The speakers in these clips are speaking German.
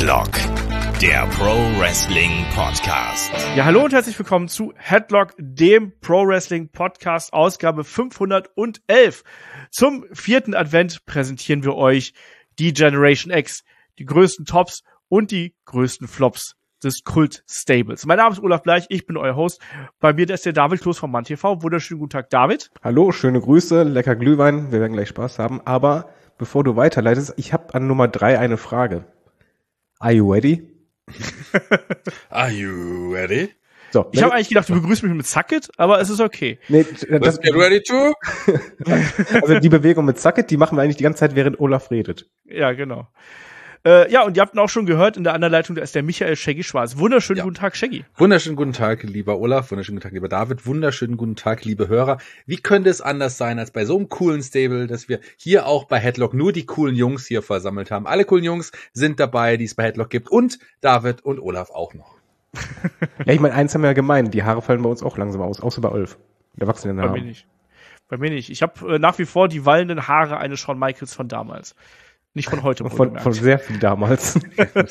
Headlock, der Pro Wrestling Podcast. Ja, hallo und herzlich willkommen zu Headlock, dem Pro Wrestling Podcast, Ausgabe 511. Zum 4. Advent präsentieren wir euch die Generation X, die größten Tops und die größten Flops des Kult-Stables. Mein Name ist Olaf Bleich, ich bin euer Host. Bei mir ist der David Kloß vom MannTV. Wunderschönen guten Tag, David. Hallo, schöne Grüße, lecker Glühwein, wir werden gleich Spaß haben. Aber bevor du weiterleitest, ich habe an Nummer 3 eine Frage. Are you ready? Are you ready? So, ich habe eigentlich gedacht, du begrüßt mich mit Suck It, aber es ist okay. Nee, Let's get ready to? Also die Bewegung mit Suck It, die machen wir eigentlich die ganze Zeit, während Olaf redet. Ja, genau. Ja, und ihr habt ihn auch schon gehört, in der anderen Leitung, da ist der Michael Shaggy Schwarz. Wunderschönen guten Tag, Shaggy. Wunderschönen guten Tag, lieber Olaf. Wunderschönen guten Tag, lieber David. Wunderschönen guten Tag, liebe Hörer. Wie könnte es anders sein, als bei so einem coolen Stable, dass wir hier auch bei Headlock nur die coolen Jungs hier versammelt haben. Alle coolen Jungs sind dabei, die es bei Headlock gibt. Und David und Olaf auch noch. Ja, ich meine, eins haben wir ja gemein. Die Haare fallen bei uns auch langsam aus, außer bei Ulf. Der wachsenden Haare. Bei mir nicht. Ich habe nach wie vor die wallenden Haare eines Shawn Michaels von damals. Nicht von heute. Von sehr viel damals.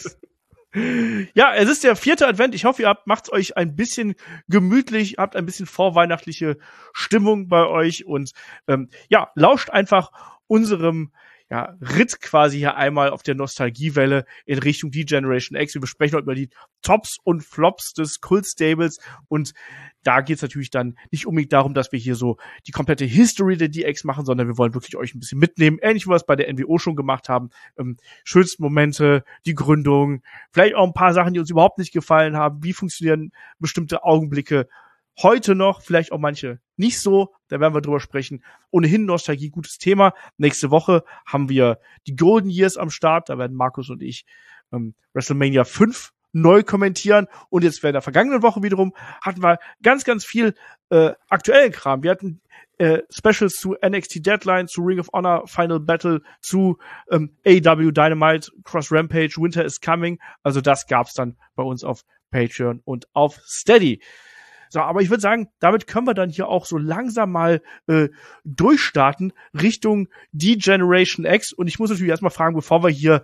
Ja, es ist der 4. Advent. Ich hoffe, ihr macht's euch ein bisschen gemütlich, habt ein bisschen vorweihnachtliche Stimmung bei euch und lauscht einfach unserem Ritt quasi hier einmal auf der Nostalgiewelle in Richtung die Generation X. Wir besprechen heute über die Tops und Flops des Kult-Stables und da geht's natürlich dann nicht unbedingt darum, dass wir hier so die komplette History der DX machen, sondern wir wollen wirklich euch ein bisschen mitnehmen, ähnlich wie wir es bei der NWO schon gemacht haben. Schönsten Momente, die Gründung, vielleicht auch ein paar Sachen, die uns überhaupt nicht gefallen haben. Wie funktionieren bestimmte Augenblicke heute noch, vielleicht auch manche nicht so, da werden wir drüber sprechen. Ohnehin Nostalgie, gutes Thema. Nächste Woche haben wir die Golden Years am Start, da werden Markus und ich WrestleMania 5 neu kommentieren und jetzt in der vergangenen Woche wiederum hatten wir ganz, ganz viel aktuellen Kram. Wir hatten Specials zu NXT Deadline, zu Ring of Honor Final Battle, zu AEW Dynamite, Cross Rampage, Winter is Coming. Also das gab's dann bei uns auf Patreon und auf Steady. So, aber ich würde sagen, damit können wir dann hier auch so langsam mal durchstarten Richtung die Generation X. Und ich muss natürlich erstmal fragen, bevor wir hier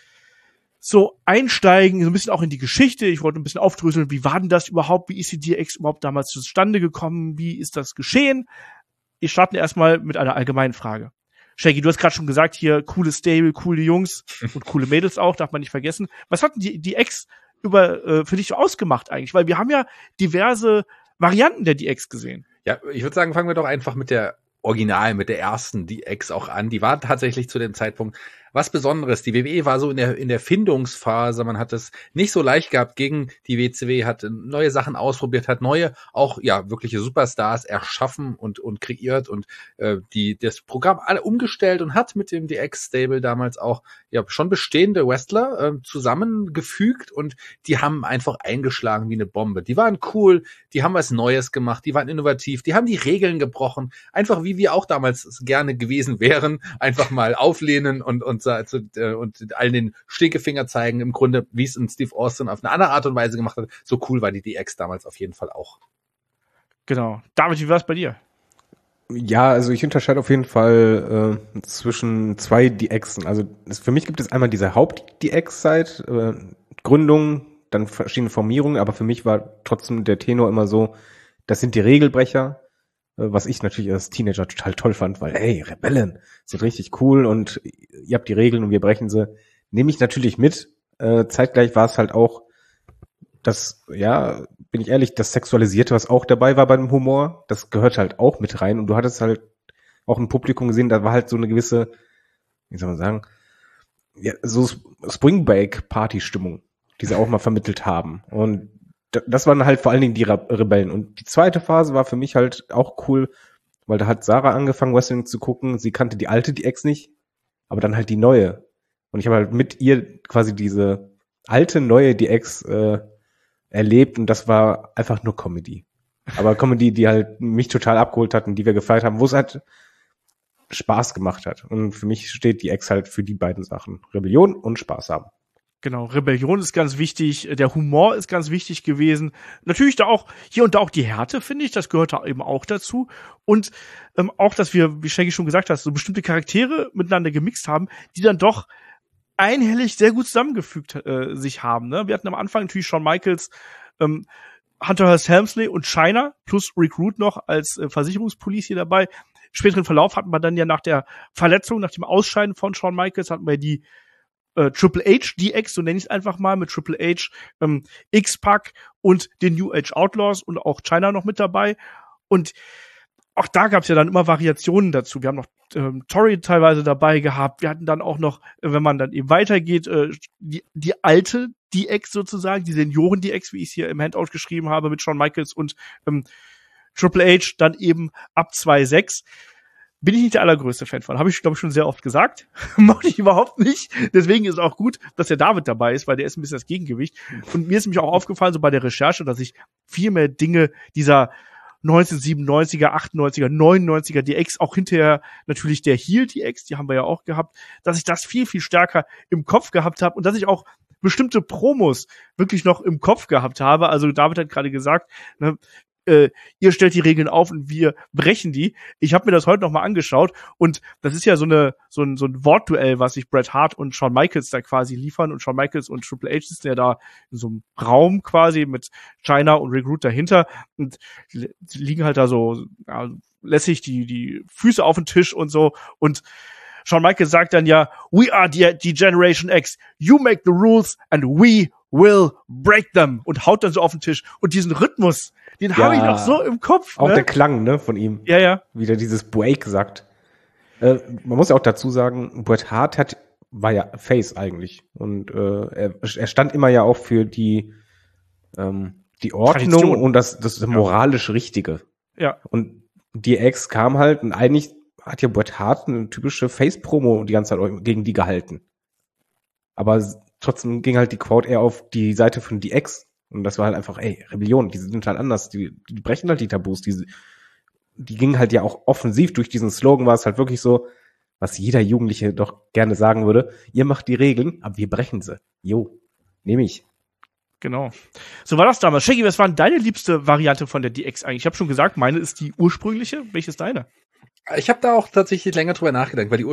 so einsteigen, so ein bisschen auch in die Geschichte. Ich wollte ein bisschen aufdröseln, wie war denn das überhaupt? Wie ist die DX überhaupt damals zustande gekommen? Wie ist das geschehen? Wir starten erstmal mit einer allgemeinen Frage. Shaggy, du hast gerade schon gesagt, hier coole Stable, coole Jungs und coole Mädels auch, darf man nicht vergessen. Was hat die DX für dich so ausgemacht eigentlich? Weil wir haben ja diverse Varianten der DX gesehen. Ja, ich würde sagen, fangen wir doch einfach mit der Original, mit der ersten DX auch an. Die war tatsächlich zu dem Zeitpunkt was Besonderes. Die WWE war so in der Findungsphase. Man hat es nicht so leicht gehabt gegen die WCW, hat neue Sachen ausprobiert, hat neue, auch wirkliche Superstars erschaffen und kreiert und das Programm alle umgestellt und hat mit dem DX-Stable damals auch schon bestehende Wrestler zusammengefügt und die haben einfach eingeschlagen wie eine Bombe. Die waren cool, die haben was Neues gemacht, die waren innovativ, die haben die Regeln gebrochen, einfach wie wir auch damals gerne gewesen wären, einfach mal auflehnen und allen den Stinkefinger zeigen, im Grunde, wie es ein Steve Austin auf eine andere Art und Weise gemacht hat. So cool war die DX damals auf jeden Fall auch. Genau. David, wie war es bei dir? Ja, also ich unterscheide auf jeden Fall zwischen zwei DXen. Also für mich gibt es einmal diese Haupt-DX-Zeit, Gründung, dann verschiedene Formierungen, aber für mich war trotzdem der Tenor immer so, das sind die Regelbrecher, was ich natürlich als Teenager total toll fand, weil, hey, Rebellen sind richtig cool und ihr habt die Regeln und wir brechen sie. Nehme ich natürlich mit. Zeitgleich war es halt auch das, bin ich ehrlich, das Sexualisierte, was auch dabei war beim Humor, das gehört halt auch mit rein und du hattest halt auch im Publikum gesehen, da war halt so eine gewisse, wie soll man sagen, so Spring-Break-Party-Stimmung, die sie auch mal vermittelt haben und das waren halt vor allen Dingen die Rebellen. Und die zweite Phase war für mich halt auch cool, weil da hat Sarah angefangen, Wrestling zu gucken. Sie kannte die alte DX nicht, aber dann halt die neue. Und ich habe halt mit ihr quasi diese alte, neue DX erlebt und das war einfach nur Comedy. Aber Comedy, die halt mich total abgeholt hat und die wir gefeiert haben, wo es halt Spaß gemacht hat. Und für mich steht die DX halt für die beiden Sachen. Rebellion und Spaß haben. Genau, Rebellion ist ganz wichtig, der Humor ist ganz wichtig gewesen. Natürlich da auch, hier und da auch die Härte, finde ich, das gehört da eben auch dazu. Und auch, dass wir, wie Shaggy schon gesagt hat, so bestimmte Charaktere miteinander gemixt haben, die dann doch einhellig sehr gut zusammengefügt sich haben. Ne? Wir hatten am Anfang natürlich Shawn Michaels, Hunter Hearst Helmsley und Chyna plus Recruit noch als Versicherungspolice hier dabei. Späteren Verlauf hatten wir dann ja nach der Verletzung, nach dem Ausscheiden von Shawn Michaels, hatten wir die Triple H DX, so nenne ich es einfach mal, mit Triple H, X-Pac und den New Age Outlaws und auch Chyna noch mit dabei. Und auch da gab es ja dann immer Variationen dazu. Wir haben noch Tori teilweise dabei gehabt. Wir hatten dann auch noch, wenn man dann eben weitergeht, die alte DX sozusagen, die Senioren-DX, wie ich es hier im Handout geschrieben habe, mit Shawn Michaels und Triple H dann eben ab 2.6. Bin ich nicht der allergrößte Fan von. Habe ich, glaube ich, schon sehr oft gesagt. Mochte ich überhaupt nicht. Deswegen ist es auch gut, dass der David dabei ist, weil der ist ein bisschen das Gegengewicht. Und mir ist nämlich auch aufgefallen, so bei der Recherche, dass ich viel mehr Dinge dieser 1997er, 98er, 99er DX, auch hinterher natürlich der Heel DX, die haben wir ja auch gehabt, dass ich das viel, viel stärker im Kopf gehabt habe und dass ich auch bestimmte Promos wirklich noch im Kopf gehabt habe. Also David hat gerade gesagt, ne, ihr stellt die Regeln auf und wir brechen die. Ich habe mir das heute noch mal angeschaut und das ist ja so ein Wortduell, was sich Bret Hart und Shawn Michaels da quasi liefern und Shawn Michaels und Triple H sitzen ja da in so einem Raum quasi mit Chyna und Recruit dahinter und die liegen halt da so lässig die Füße auf den Tisch und so und Shawn Michaels sagt dann ja, we are die Generation X, you make the rules and we will break them und haut dann so auf den Tisch und diesen Rhythmus, den habe ich noch so im Kopf. Auch ne? der Klang, ne, von ihm. Ja. Wie der dieses Break sagt. Man muss ja auch dazu sagen, Bret Hart war ja Face eigentlich und er stand immer ja auch für die Ordnung Tradition. und das moralisch Richtige. Ja. Und DX kam halt und eigentlich hat ja Bret Hart eine typische Face-Promo die ganze Zeit gegen die gehalten. Aber trotzdem ging halt die Crowd eher auf die Seite von DX. Und das war halt einfach, Rebellion, die sind halt anders, die brechen halt die Tabus, die gingen halt ja auch offensiv durch diesen Slogan, war es halt wirklich so, was jeder Jugendliche doch gerne sagen würde, ihr macht die Regeln, aber wir brechen sie. Jo, nehme ich. Genau. So war das damals. Shaggy, was war denn deine liebste Variante von der DX eigentlich? Ich habe schon gesagt, meine ist die ursprüngliche. Welche ist deine? Ich habe da auch tatsächlich länger drüber nachgedacht, weil die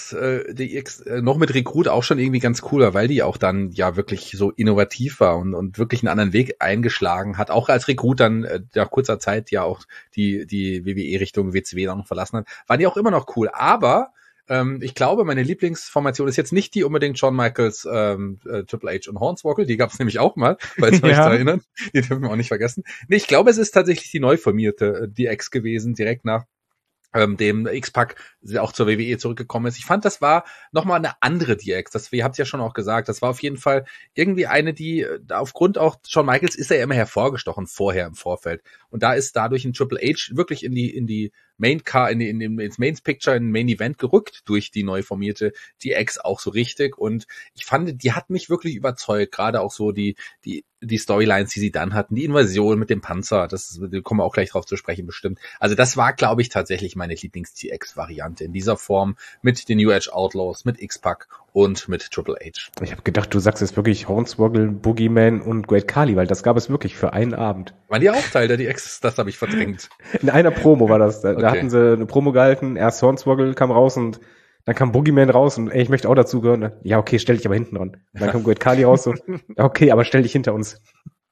DX noch mit Recruit auch schon irgendwie ganz cool war, weil die auch dann ja wirklich so innovativ war und wirklich einen anderen Weg eingeschlagen hat. Auch als Recruit dann nach kurzer Zeit ja auch die WWE Richtung WCW dann verlassen hat, war die auch immer noch cool. Aber ich glaube, meine Lieblingsformation ist jetzt nicht die unbedingt Shawn Michaels, Triple H und Hornswoggle, die gab es nämlich auch mal, falls ihr euch da erinnert. Die dürfen wir auch nicht vergessen. Nee, ich glaube, es ist tatsächlich die neu formierte DX gewesen, direkt nach dem X-Pac auch zur WWE zurückgekommen ist. Ich fand, das war nochmal eine andere DX. Ihr habt es ja schon auch gesagt, das war auf jeden Fall irgendwie eine, die aufgrund auch Shawn Michaels ist er ja immer hervorgestochen vorher im Vorfeld. Und da ist dadurch ein Triple H wirklich in die ins Main Picture, in den Main Event gerückt durch die neu formierte DX auch so richtig. Und ich fand, die hat mich wirklich überzeugt. Gerade auch so die Storylines, die sie dann hatten, die Invasion mit dem Panzer, da kommen wir auch gleich drauf zu sprechen bestimmt. Also das war, glaube ich, tatsächlich meine Lieblings-DX-Variante in dieser Form mit den New Age Outlaws, mit X-Pac und mit Triple H. Ich habe gedacht, du sagst jetzt wirklich Hornswoggle, Boogeyman und Great Khali, weil das gab es wirklich für einen Abend. Waren die auch Teil der DX? Das habe ich verdrängt. In einer Promo war das. Da Okay. hatten sie eine Promo gehalten, erst Hornswoggle kam raus und dann kam Boogeyman raus und ich möchte auch dazugehören. Ja, okay, stell dich aber hinten dran. Dann kam Great Khali raus so, ja, okay, aber stell dich hinter uns.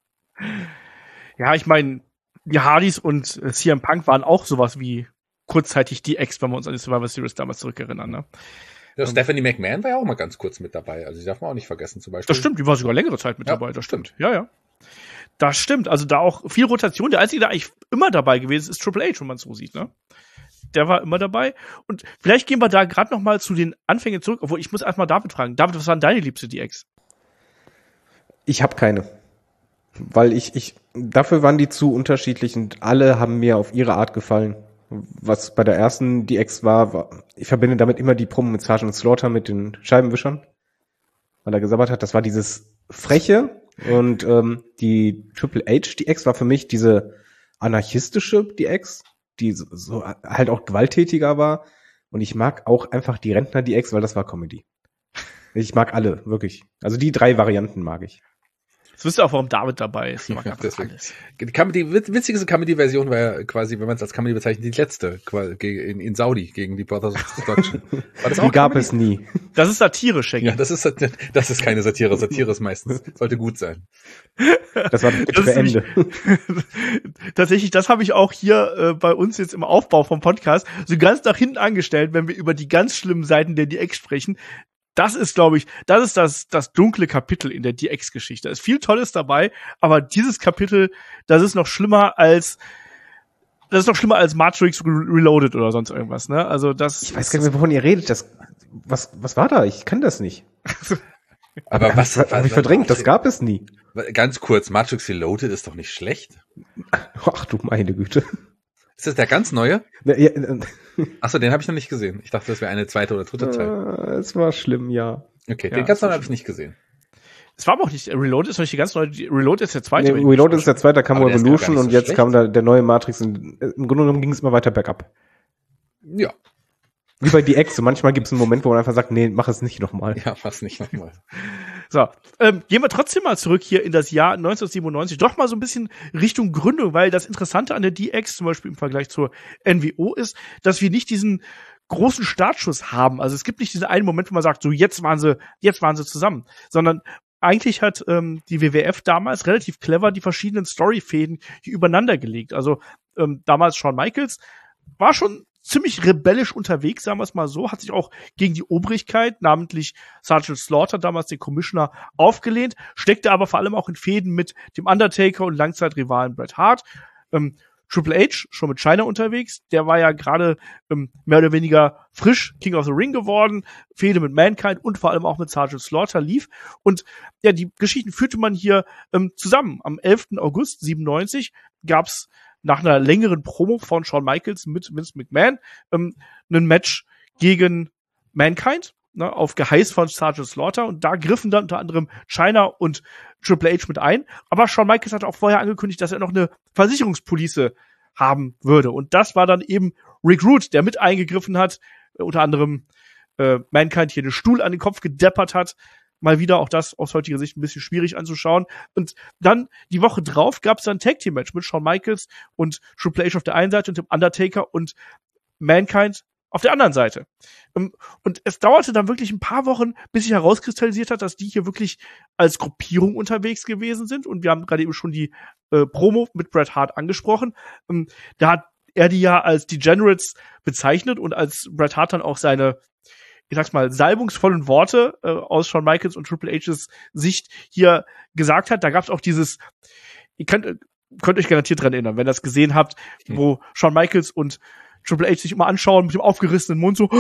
Ja, ich meine, die Hardys und CM Punk waren auch sowas wie kurzzeitig DX, wenn wir uns an die Survivor Series damals zurückerinnern. Ne? Ja, Stephanie McMahon war ja auch mal ganz kurz mit dabei. Also die darf man auch nicht vergessen zum Beispiel. Das stimmt, die war sogar längere Zeit mit Ja, dabei. Das stimmt. Ja. Das stimmt. Also da auch viel Rotation. Der Einzige, der eigentlich immer dabei gewesen ist Triple H, wenn man es so sieht. Ne? Der war immer dabei. Und vielleicht gehen wir da gerade noch mal zu den Anfängen zurück. Obwohl, ich muss erstmal David fragen. David, was war denn deine liebste DX? Ich habe keine. Weil dafür waren die zu unterschiedlich und alle haben mir auf ihre Art gefallen. Was bei der ersten DX war, ich verbinde damit immer die Promo mit Sergeant Slaughter mit den Scheibenwischern, weil er gesabbert hat. Das war dieses Freche und die Triple H DX war für mich diese anarchistische DX, die so halt auch gewalttätiger war. Und ich mag auch einfach die Rentner DX, weil das war Comedy. Ich mag alle, wirklich. Also die 3 Varianten mag ich. Jetzt wisst ihr auch, warum David dabei ist. Ja, deswegen. Die witzigste Comedy-Version war ja quasi, wenn man es als Comedy bezeichnet, die letzte in Saudi gegen die Brothers of Destruction. War das auch die gab es nie. Das ist Satire, Shaggy. Ja, das ist keine Satire. Satire ist meistens, sollte gut sein. Das war das für Ende. Tatsächlich, das habe ich auch hier bei uns jetzt im Aufbau vom Podcast so ganz nach hinten angestellt, wenn wir über die ganz schlimmen Seiten der DX sprechen. Das ist, glaube ich, das dunkle Kapitel in der DX-Geschichte. Da ist viel Tolles dabei, aber dieses Kapitel, das ist noch schlimmer als Matrix Reloaded oder sonst irgendwas, ne? Also ich weiß gar nicht mehr, wovon ihr redet. Was war da? Ich kann das nicht. Aber was hab ich verdrängt? Das gab es nie. Ganz kurz, Matrix Reloaded ist doch nicht schlecht. Ach du meine Güte. Ist das der ganz neue? Ja, Achso, den habe ich noch nicht gesehen. Ich dachte, das wäre eine zweite oder dritte Teil. Es war schlimm, ja. Okay, ja, den ganz neuen habe ich nicht gesehen. Es war aber auch nicht, Reload ist noch nicht die ganz neue, Reload ist der zweite. Nee, Reload ist der zweite, da kam Aber der ist Revolution gar und nicht so jetzt schlecht. kam da der neue Matrix. Im Grunde genommen ging es immer weiter bergab. Ja. Wie bei DX, so manchmal gibt es einen Moment, wo man einfach sagt, nee, mach es nicht nochmal. Ja, fast nicht nochmal. So, gehen wir trotzdem mal zurück hier in das Jahr 1997, doch mal so ein bisschen Richtung Gründung, weil das Interessante an der DX zum Beispiel im Vergleich zur NWO ist, dass wir nicht diesen großen Startschuss haben. Also es gibt nicht diesen einen Moment, wo man sagt, so jetzt waren sie zusammen, sondern eigentlich hat die WWF damals relativ clever die verschiedenen Storyfäden hier übereinander gelegt. Also damals Shawn Michaels war schon ziemlich rebellisch unterwegs, sagen wir es mal so, hat sich auch gegen die Obrigkeit, namentlich Sergeant Slaughter, damals den Commissioner, aufgelehnt, steckte aber vor allem auch in Fäden mit dem Undertaker und Langzeitrivalen Bret Hart. Triple H, schon mit Chyna unterwegs, der war ja gerade mehr oder weniger frisch King of the Ring geworden, Fehde mit Mankind und vor allem auch mit Sergeant Slaughter lief. Und ja, die Geschichten führte man hier zusammen. Am 11. August 97 gab's nach einer längeren Promo von Shawn Michaels mit Vince McMahon ein Match gegen Mankind, ne, auf Geheiß von Sergeant Slaughter, und da griffen dann unter anderem Chyna und Triple H mit ein, aber Shawn Michaels hatte auch vorher angekündigt, dass er noch eine Versicherungspolice haben würde, und das war dann eben Rick Rude, der mit eingegriffen hat, unter anderem Mankind hier den Stuhl an den Kopf gedeppert hat. Mal wieder auch das aus heutiger Sicht ein bisschen schwierig anzuschauen. Und dann die Woche drauf gab es dann ein Tag-Team-Match mit Shawn Michaels und Triple H auf der einen Seite und dem Undertaker und Mankind auf der anderen Seite. Und es dauerte dann wirklich ein paar Wochen, bis sich herauskristallisiert hat, dass die hier wirklich als Gruppierung unterwegs gewesen sind. Und wir haben gerade eben schon die Promo mit Bret Hart angesprochen. Da hat er die ja als Degenerates bezeichnet, und als Bret Hart dann auch seine, ich sag's mal, salbungsvollen Worte aus Shawn Michaels und Triple H's Sicht hier gesagt hat, da gab's auch dieses, ihr könnt euch garantiert dran erinnern, wenn ihr das gesehen habt, wo Shawn Michaels und Triple H sich immer anschauen mit dem aufgerissenen Mund so.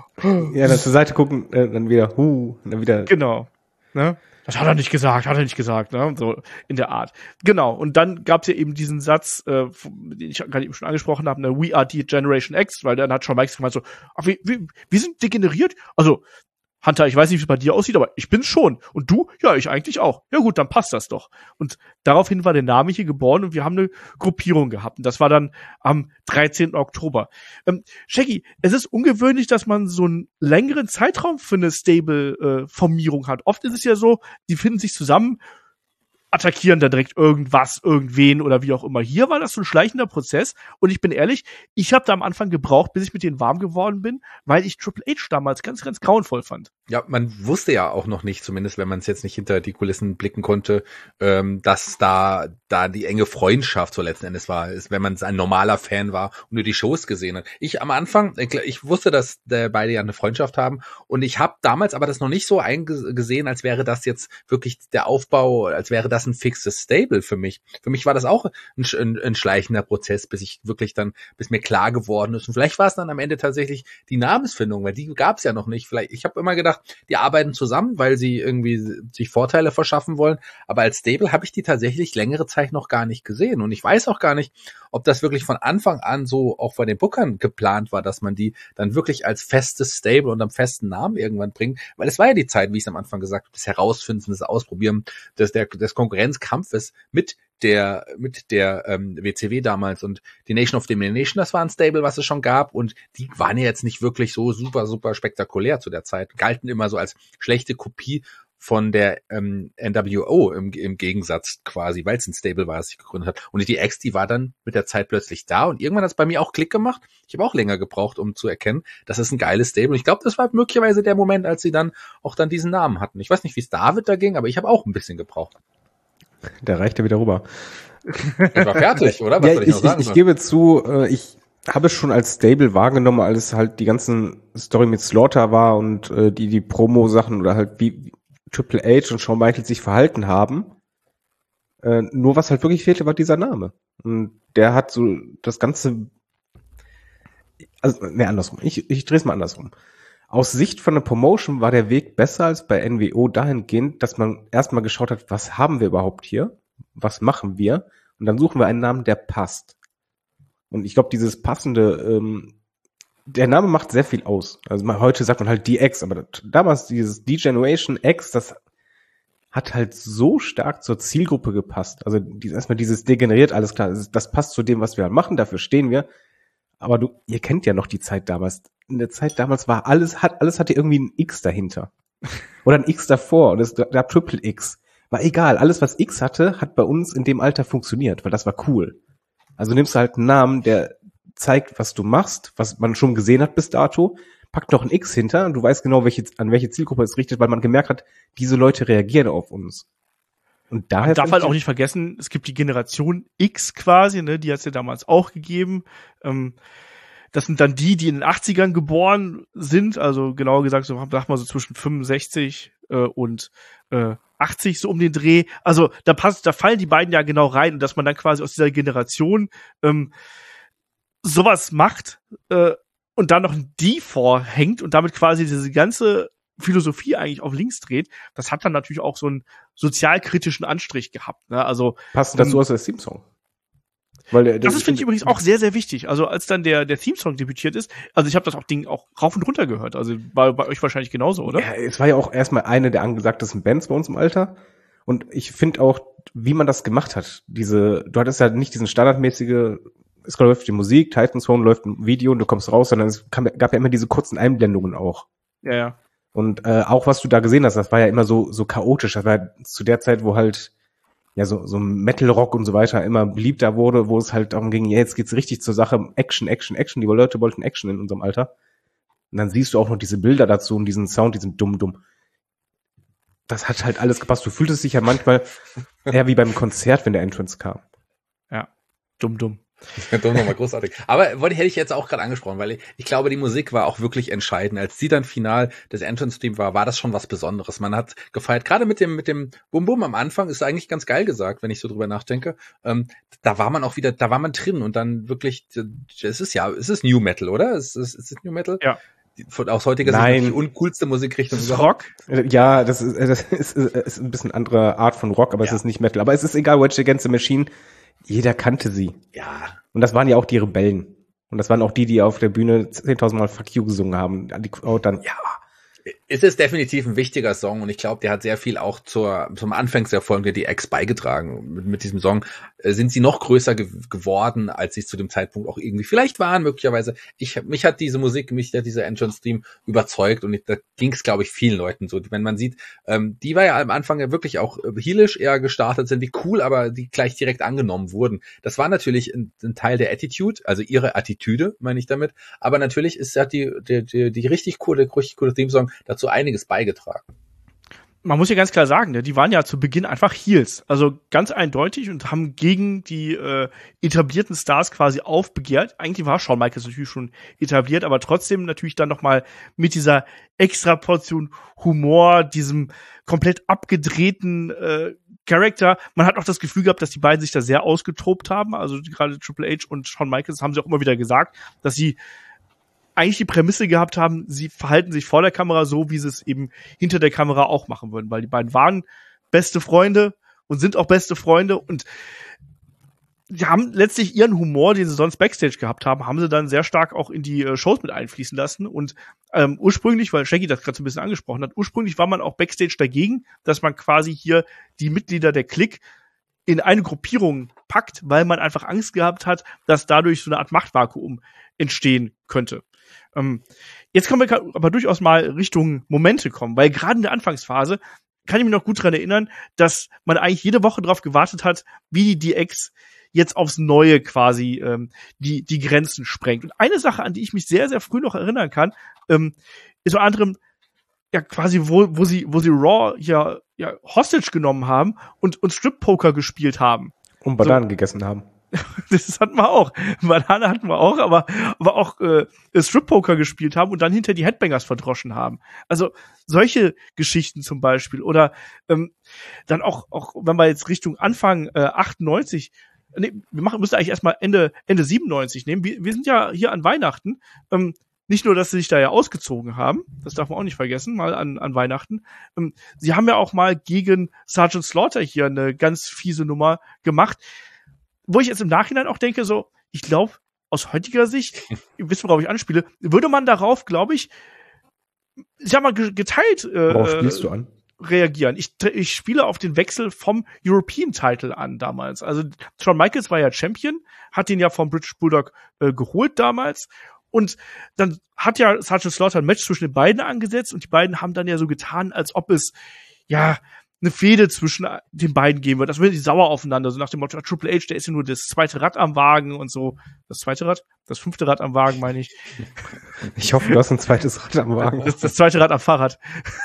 Ja, dann zur Seite gucken, dann wieder, dann wieder. Genau. Ne? Das hat er nicht gesagt, ne? So in der Art. Genau. Und dann gab's ja eben diesen Satz, den ich gerade eben schon angesprochen habe, ne, We are the Generation X, weil dann hat Shawn Michaels gemeint so, ach, wir sind degeneriert? Also, Hunter, ich weiß nicht, wie es bei dir aussieht, aber ich bin's schon. Und du? Ja, ich eigentlich auch. Ja gut, dann passt das doch. Und daraufhin war der Name hier geboren und wir haben eine Gruppierung gehabt. Und das war dann am 13. Oktober. Shaggy, es ist ungewöhnlich, dass man so einen längeren Zeitraum für eine Stable-Formierung hat. Oft ist es ja so, die finden sich zusammen, attackieren da direkt irgendwas, irgendwen oder wie auch immer. Hier war das so ein schleichender Prozess, und ich bin ehrlich, ich habe da am Anfang gebraucht, bis ich mit denen warm geworden bin, weil ich Triple H damals ganz, ganz grauenvoll fand. Ja, man wusste ja auch noch nicht, zumindest wenn man es jetzt nicht hinter die Kulissen blicken konnte, dass da die enge Freundschaft so letzten Endes war, ist, wenn man ein normaler Fan war und nur die Shows gesehen hat. Ich am Anfang, ich wusste, dass beide ja eine Freundschaft haben, und ich habe damals aber das noch nicht so eingesehen, als wäre das jetzt wirklich der Aufbau, als wäre das ein fixes Stable für mich. Für mich war das auch ein schleichender Prozess, bis mir klar geworden ist. Und vielleicht war es dann am Ende tatsächlich die Namensfindung, weil die gab es ja noch nicht. Ich habe immer gedacht, die arbeiten zusammen, weil sie irgendwie sich Vorteile verschaffen wollen. Aber als Stable habe ich die tatsächlich längere Zeit noch gar nicht gesehen. Und ich weiß auch gar nicht, ob das wirklich von Anfang an so auch bei den Bookern geplant war, dass man die dann wirklich als festes Stable und am festen Namen irgendwann bringt. Weil es war ja die Zeit, wie ich es am Anfang gesagt habe, das Herausfinden, das Ausprobieren des Konkurrenzkampfes mit der WCW damals, und die Nation of Domination, das war ein Stable, was es schon gab, und die waren ja jetzt nicht wirklich so super, super spektakulär zu der Zeit, galten immer so als schlechte Kopie von der NWO im Gegensatz quasi, weil es ein Stable war, das sich gegründet hat. Und die DX, die war dann mit der Zeit plötzlich da und irgendwann hat es bei mir auch Klick gemacht. Ich habe auch länger gebraucht, um zu erkennen, das ist ein geiles Stable. Und ich glaube, das war möglicherweise der Moment, als sie dann auch dann diesen Namen hatten. Ich weiß nicht, wie es David da ging, aber ich habe auch ein bisschen gebraucht. Der reicht ja wieder rüber. Ich war fertig, oder? Was soll ich noch sagen? Ich gebe zu, ich habe es schon als Stable wahrgenommen, als halt die ganzen Story mit Slaughter war und die Promo-Sachen oder halt wie Triple H und Shawn Michaels sich verhalten haben. Nur was halt wirklich fehlte, war dieser Name. Und der hat so das Ganze, also andersrum. Ich drehe es mal andersrum. Aus Sicht von der Promotion war der Weg besser als bei NWO dahingehend, dass man erstmal geschaut hat, was haben wir überhaupt hier? Was machen wir? Und dann suchen wir einen Namen, der passt. Und ich glaube, dieses passende, der Name macht sehr viel aus. Also heute sagt man halt DX, aber damals dieses D-Generation X, das hat halt so stark zur Zielgruppe gepasst. Also erstmal dieses degeneriert, alles klar, das passt zu dem, was wir halt machen, dafür stehen wir. Aber ihr kennt ja noch die Zeit damals. In der Zeit damals war alles hatte irgendwie ein X dahinter. Oder ein X davor. Und es gab Triple X. War egal. Alles, was X hatte, hat bei uns in dem Alter funktioniert, weil das war cool. Also nimmst du halt einen Namen, der zeigt, was du machst, was man schon gesehen hat bis dato, packt noch ein X hinter und du weißt genau, an welche Zielgruppe es richtet, weil man gemerkt hat, diese Leute reagieren auf uns. Und daher man darf halt auch nicht vergessen, es gibt die Generation X quasi, ne, die hat es ja damals auch gegeben. Das sind dann die in den 80ern geboren sind, also genauer gesagt, so sag mal so zwischen 65 und 80 so um den Dreh. Also da fallen die beiden ja genau rein, und dass man dann quasi aus dieser Generation sowas macht und dann noch ein D vorhängt und damit quasi diese ganze Philosophie eigentlich auf links dreht, das hat dann natürlich auch so einen sozialkritischen Anstrich gehabt. Ne? Also passt dazu aus der Theme-Song. Weil das ist, finde ich, übrigens auch sehr, sehr wichtig. Also als dann der Theme-Song debütiert ist, also ich habe das Ding auch rauf und runter gehört. Also war bei euch wahrscheinlich genauso, oder? Ja, es war ja auch erstmal eine der angesagtesten Bands bei uns im Alter. Und ich finde auch, wie man das gemacht hat. Du hattest ja nicht diesen standardmäßige, es läuft die Musik, Titan's Throne läuft ein Video und du kommst raus, sondern es gab ja immer diese kurzen Einblendungen auch. Ja, ja. Und auch was du da gesehen hast, das war ja immer so chaotisch. Das war zu der Zeit, wo halt ja so Metal-Rock und so weiter immer beliebter wurde, wo es halt darum ging, ja, jetzt geht's richtig zur Sache, Action. Die Leute wollten Action in unserem Alter. Und dann siehst du auch noch diese Bilder dazu und diesen Sound, diesen dumm. Das hat halt alles gepasst. Du fühltest dich ja manchmal eher wie beim Konzert, wenn der Entrance kam. Ja, dumm. Doch nochmal großartig. Aber hätte ich jetzt auch gerade angesprochen, weil ich glaube, die Musik war auch wirklich entscheidend. Als sie dann final das Entrance-Team war das schon was Besonderes. Man hat gefeiert, gerade mit dem Bum Bum am Anfang, ist eigentlich ganz geil gesagt, wenn ich so drüber nachdenke. Da war man auch wieder, da war man drin und dann wirklich, es ist New Metal, oder? Es ist New Metal? Ja. Aus heutiger Sicht die uncoolste Musikrichtung. Das ist Rock? Ja, das ist ein bisschen andere Art von Rock, aber es ist nicht Metal. Aber es ist egal, Rage Against the Machine. Jeder kannte sie. Ja. Und das waren ja auch die Rebellen. Und das waren auch die auf der Bühne 10.000 Mal Fuck You gesungen haben. Die Crowd dann, ja. Es ist definitiv ein wichtiger Song und ich glaube, der hat sehr viel auch zum Anfangserfolg der DX beigetragen. Mit diesem Song sind sie noch größer geworden, als sie zu dem Zeitpunkt auch irgendwie vielleicht waren, möglicherweise. Mich hat diese Musik, dieser Entrance-Stream überzeugt und da ging es, glaube ich, vielen Leuten so. Wenn man sieht, die war ja am Anfang ja wirklich auch heelisch eher gestartet sind, wie cool, aber die gleich direkt angenommen wurden. Das war natürlich ein Teil der Attitude, also ihre Attitüde, meine ich damit. Aber natürlich hat die richtig coole Theme-Song dazu einiges beigetragen. Man muss ja ganz klar sagen, ne, die waren ja zu Beginn einfach Heels, also ganz eindeutig und haben gegen die etablierten Stars quasi aufbegehrt. Eigentlich war Shawn Michaels natürlich schon etabliert, aber trotzdem natürlich dann nochmal mit dieser extra Portion Humor, diesem komplett abgedrehten Charakter. Man hat auch das Gefühl gehabt, dass die beiden sich da sehr ausgetobt haben. Also gerade Triple H und Shawn Michaels haben sie auch immer wieder gesagt, dass sie eigentlich die Prämisse gehabt haben, sie verhalten sich vor der Kamera so, wie sie es eben hinter der Kamera auch machen würden, weil die beiden waren beste Freunde und sind auch beste Freunde und die haben letztlich ihren Humor, den sie sonst Backstage gehabt haben sie dann sehr stark auch in die Shows mit einfließen lassen und ursprünglich, weil Shaggy das gerade so ein bisschen angesprochen hat, ursprünglich war man auch Backstage dagegen, dass man quasi hier die Mitglieder der Clique in eine Gruppierung packt, weil man einfach Angst gehabt hat, dass dadurch so eine Art Machtvakuum entstehen könnte. Jetzt können wir aber durchaus mal Richtung Momente kommen, weil gerade in der Anfangsphase kann ich mich noch gut dran erinnern, dass man eigentlich jede Woche darauf gewartet hat, wie die DX jetzt aufs Neue quasi die Grenzen sprengt. Und eine Sache, an die ich mich sehr, sehr früh noch erinnern kann, ist unter anderem ja quasi, wo sie Raw ja Hostage genommen haben und Strip-Poker gespielt haben. Und Bananen gegessen haben. Das hatten wir auch. Banane hatten wir auch, aber auch Strip-Poker gespielt haben und dann hinter die Headbangers verdroschen haben. Also solche Geschichten zum Beispiel. Oder dann auch wenn wir jetzt Richtung Anfang 98, müssen eigentlich erstmal Ende 97 nehmen. Wir sind ja hier an Weihnachten. Nicht nur, dass sie sich da ja ausgezogen haben, das darf man auch nicht vergessen, mal an Weihnachten. Sie haben ja auch mal gegen Sergeant Slaughter hier eine ganz fiese Nummer gemacht, wo ich jetzt im Nachhinein auch denke, so, ich glaube, aus heutiger Sicht, ihr wisst, worauf ich anspiele, würde man darauf, glaube ich sag mal, geteilt Worauf spielst du an? Reagieren. Ich spiele auf den Wechsel vom European Title an damals. Also Shawn Michaels war ja Champion, hat den ja vom British Bulldog geholt damals. Und dann hat ja Sergeant Slaughter ein Match zwischen den beiden angesetzt und die beiden haben dann ja so getan, als ob es ja eine Fehde zwischen den beiden geben wird. Das wird die sauer aufeinander, so nach dem Motto, Triple H, der ist ja nur das zweite Rad am Wagen und so. Das zweite Rad? Das fünfte Rad am Wagen, meine ich. Ich hoffe, du hast ein zweites Rad am Wagen. Das zweite Rad am Fahrrad.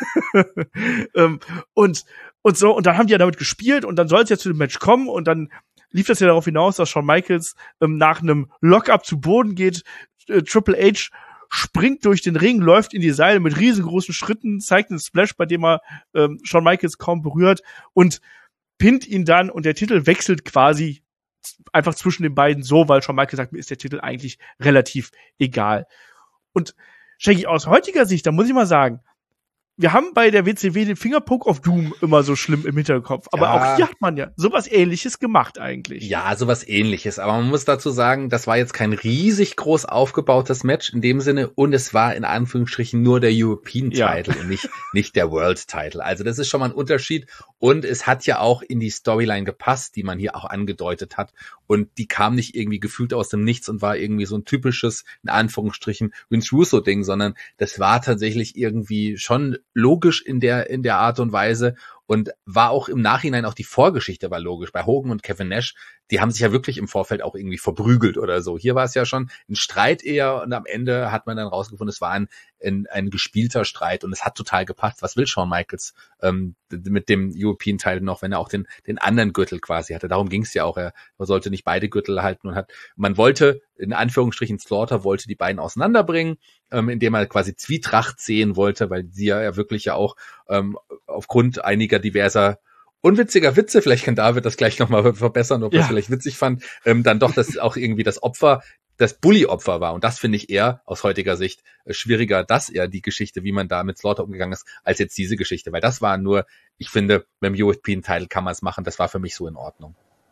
und so, und dann haben die ja damit gespielt und dann soll es ja zu dem Match kommen und dann lief das ja darauf hinaus, dass Shawn Michaels nach einem Lock-up zu Boden geht, Triple H springt durch den Ring, läuft in die Seile mit riesengroßen Schritten, zeigt einen Splash, bei dem er Shawn Michaels kaum berührt und pinnt ihn dann und der Titel wechselt quasi einfach zwischen den beiden so, weil Shawn Michaels sagt, mir ist der Titel eigentlich relativ egal. Und Shaggy, aus heutiger Sicht, da muss ich mal sagen, wir haben bei der WCW den Fingerpoke of Doom immer so schlimm im Hinterkopf. Aber auch hier hat man ja sowas Ähnliches gemacht eigentlich. Ja, sowas Ähnliches. Aber man muss dazu sagen, das war jetzt kein riesig groß aufgebautes Match in dem Sinne. Und es war in Anführungsstrichen nur der European Title und nicht der World Title. Also das ist schon mal ein Unterschied. Und es hat ja auch in die Storyline gepasst, die man hier auch angedeutet hat. Und die kam nicht irgendwie gefühlt aus dem Nichts und war irgendwie so ein typisches, in Anführungsstrichen, Vince Russo-Ding, sondern das war tatsächlich irgendwie schon logisch in der Art und Weise und war auch im Nachhinein, auch die Vorgeschichte war logisch. Bei Hogan und Kevin Nash, die haben sich ja wirklich im Vorfeld auch irgendwie verprügelt oder so. Hier war es ja schon ein Streit eher und am Ende hat man dann rausgefunden, es war ein gespielter Streit und es hat total gepasst. Was will Shawn Michaels mit dem European Title noch, wenn er auch den anderen Gürtel quasi hatte? Darum ging es ja auch. Er sollte nicht beide Gürtel halten und man wollte, in Anführungsstrichen Slaughter, wollte die beiden auseinanderbringen, indem er quasi Zwietracht sehen wollte, weil sie ja wirklich ja auch aufgrund einiger diverser unwitziger Witze, vielleicht kann David das gleich nochmal verbessern, ob er es vielleicht witzig fand, dann doch, dass auch irgendwie das Opfer, das Bully-Opfer war. Und das finde ich eher aus heutiger Sicht schwieriger, dass eher die Geschichte, wie man da mit Slaughter umgegangen ist, als jetzt diese Geschichte. Weil das war nur, ich finde, beim European-Title kann man es machen, das war für mich so in Ordnung.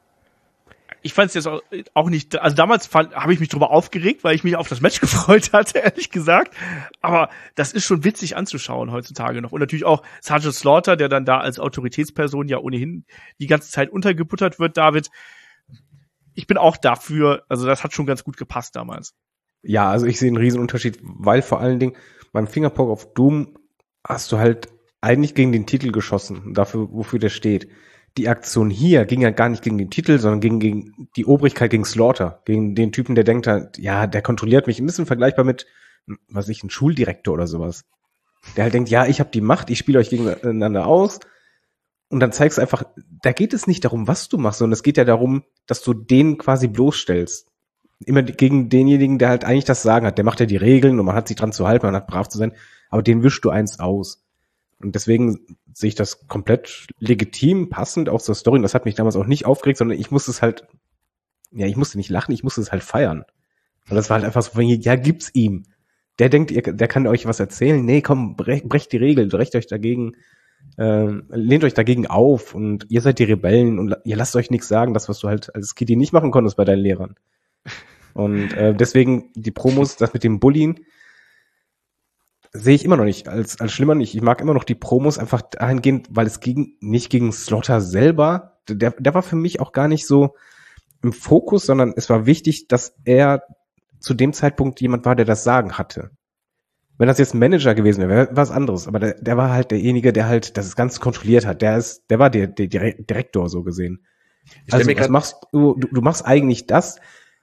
Ich fand es jetzt auch nicht, also damals habe ich mich drüber aufgeregt, weil ich mich auf das Match gefreut hatte, ehrlich gesagt. Aber das ist schon witzig anzuschauen heutzutage noch. Und natürlich auch Sergeant Slaughter, der dann da als Autoritätsperson ja ohnehin die ganze Zeit untergebuttert wird, David. Ich bin auch dafür, also das hat schon ganz gut gepasst damals. Ja, also ich sehe einen riesen Unterschied, weil vor allen Dingen beim Fingerpoke of Doom hast du halt eigentlich gegen den Titel geschossen, dafür, wofür der steht. Die Aktion hier ging ja gar nicht gegen den Titel, sondern gegen die Obrigkeit, gegen Slaughter, gegen den Typen, der denkt halt, ja, der kontrolliert mich, ein bisschen vergleichbar mit, was ich, ein Schuldirektor oder sowas. Der halt denkt, ja, ich habe die Macht, ich spiele euch gegeneinander aus und dann zeigst du einfach, da geht es nicht darum, was du machst, sondern es geht ja darum, dass du den quasi bloßstellst. Immer gegen denjenigen, der halt eigentlich das Sagen hat, der macht ja die Regeln und man hat sich dran zu halten, man hat brav zu sein, aber den wischst du eins aus. Und deswegen sehe ich das komplett legitim, passend auch zur Story. Und das hat mich damals auch nicht aufgeregt, sondern ich musste es halt, ja, ich musste nicht lachen, ich musste es halt feiern. Weil das war halt einfach so, ja, gib's ihm. Der denkt, der kann euch was erzählen. Nee, komm, brecht die Regeln, brecht euch dagegen, lehnt euch dagegen auf und ihr seid die Rebellen und ihr lasst euch nichts sagen, das, was du halt als Kitty nicht machen konntest bei deinen Lehrern. Und deswegen die Promos, das mit dem Bullien, sehe ich immer noch nicht als schlimmer. Ich mag immer noch die Promos einfach dahingehend, weil es nicht gegen Slaughter selber, der war für mich auch gar nicht so im Fokus, sondern es war wichtig, dass er zu dem Zeitpunkt jemand war, der das Sagen hatte. Wenn das jetzt ein Manager gewesen wäre, wäre was anderes. Aber der war halt derjenige, der halt das Ganze kontrolliert hat. Der war der Direktor so gesehen. Also was machst du machst eigentlich das.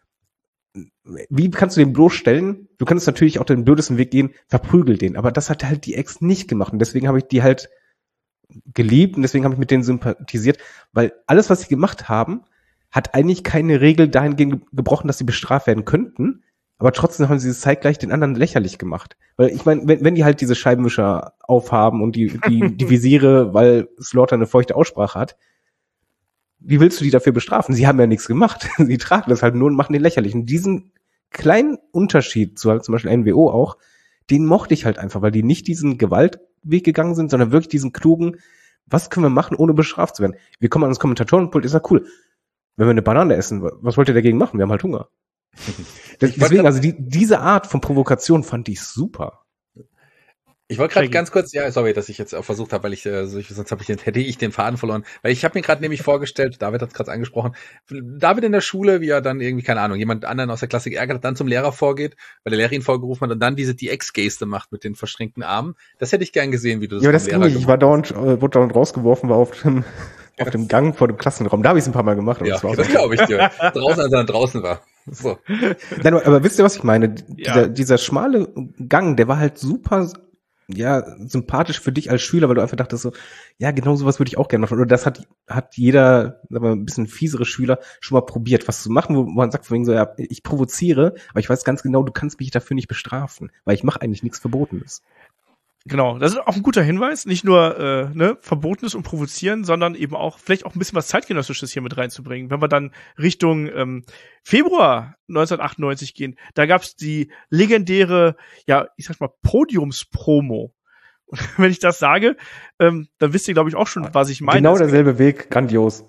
Wie kannst du den bloßstellen? Du kannst natürlich auch den blödesten Weg gehen, verprügel den. Aber das hat halt die Ex nicht gemacht. Und deswegen habe ich die halt geliebt und deswegen habe ich mit denen sympathisiert. Weil alles, was sie gemacht haben, hat eigentlich keine Regel dahingehend gebrochen, dass sie bestraft werden könnten. Aber trotzdem haben sie es zeitgleich den anderen lächerlich gemacht. Weil ich meine, wenn die halt diese Scheibenwischer aufhaben und die Visiere, weil Slaughter eine feuchte Aussprache hat, wie willst du die dafür bestrafen? Sie haben ja nichts gemacht. Sie tragen das halt nur und machen den lächerlich. Und diesen kleinen Unterschied zu halt zum Beispiel NWO auch, den mochte ich halt einfach, weil die nicht diesen Gewaltweg gegangen sind, sondern wirklich diesen klugen, was können wir machen, ohne bestraft zu werden? Wir kommen an das Kommentatorenpult, ist ja cool. Wenn wir eine Banane essen, was wollt ihr dagegen machen? Wir haben halt Hunger. Deswegen, also diese Art von Provokation fand ich super. Ich wollte gerade ganz kurz, ja, sorry, dass ich jetzt auch versucht habe, weil ich, sonst hätte ich den Faden verloren. Weil ich habe mir gerade nämlich vorgestellt, David hat es gerade angesprochen, David in der Schule, wie er dann irgendwie, keine Ahnung, jemand anderen aus der Klasse geärgert, dann zum Lehrer vorgeht, weil der Lehrer ihn vorgerufen hat und dann die Ex-Geste macht mit den verschränkten Armen. Das hätte ich gern gesehen, wie du das ja, aber das ging nicht. Ich wurde dauernd rausgeworfen, war auf dem Gang vor dem Klassenraum. Da habe ich es ein paar Mal gemacht. Ja, das glaube ich dir. Draußen, als er draußen war. So. Nein, aber wisst ihr, was ich meine? Dieser schmale Gang, der war halt super, ja, sympathisch für dich als Schüler, weil du einfach dachtest so, ja, genau sowas würde ich auch gerne machen. Oder das hat jeder, sagen wir, ein bisschen fiesere Schüler schon mal probiert, was zu machen, wo man sagt von wegen so, ja, ich provoziere, aber ich weiß ganz genau, du kannst mich dafür nicht bestrafen, weil ich mache eigentlich nichts Verbotenes. Genau, das ist auch ein guter Hinweis, nicht nur Verbotenes und Provozieren, sondern eben auch vielleicht auch ein bisschen was Zeitgenössisches hier mit reinzubringen. Wenn wir dann Richtung Februar 1998 gehen, da gab's die legendäre, ja, ich sag mal, Podiumspromo. Und wenn ich das sage, dann wisst ihr, glaube ich, auch schon, was ich meine. Genau derselbe Weg, grandios.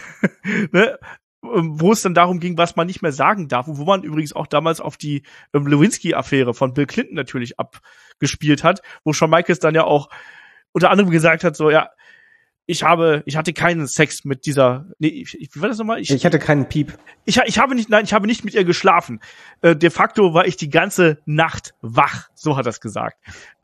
Ne? Wo es dann darum ging, was man nicht mehr sagen darf, und wo man übrigens auch damals auf die Lewinsky-Affäre von Bill Clinton natürlich abgespielt hat, wo Shawn Michaels dann ja auch unter anderem gesagt hat, so, ja, ich hatte keinen Sex mit dieser, wie war das nochmal? Ich hatte keinen Piep. Ich habe nicht mit ihr geschlafen. De facto war ich die ganze Nacht wach, so hat er es gesagt.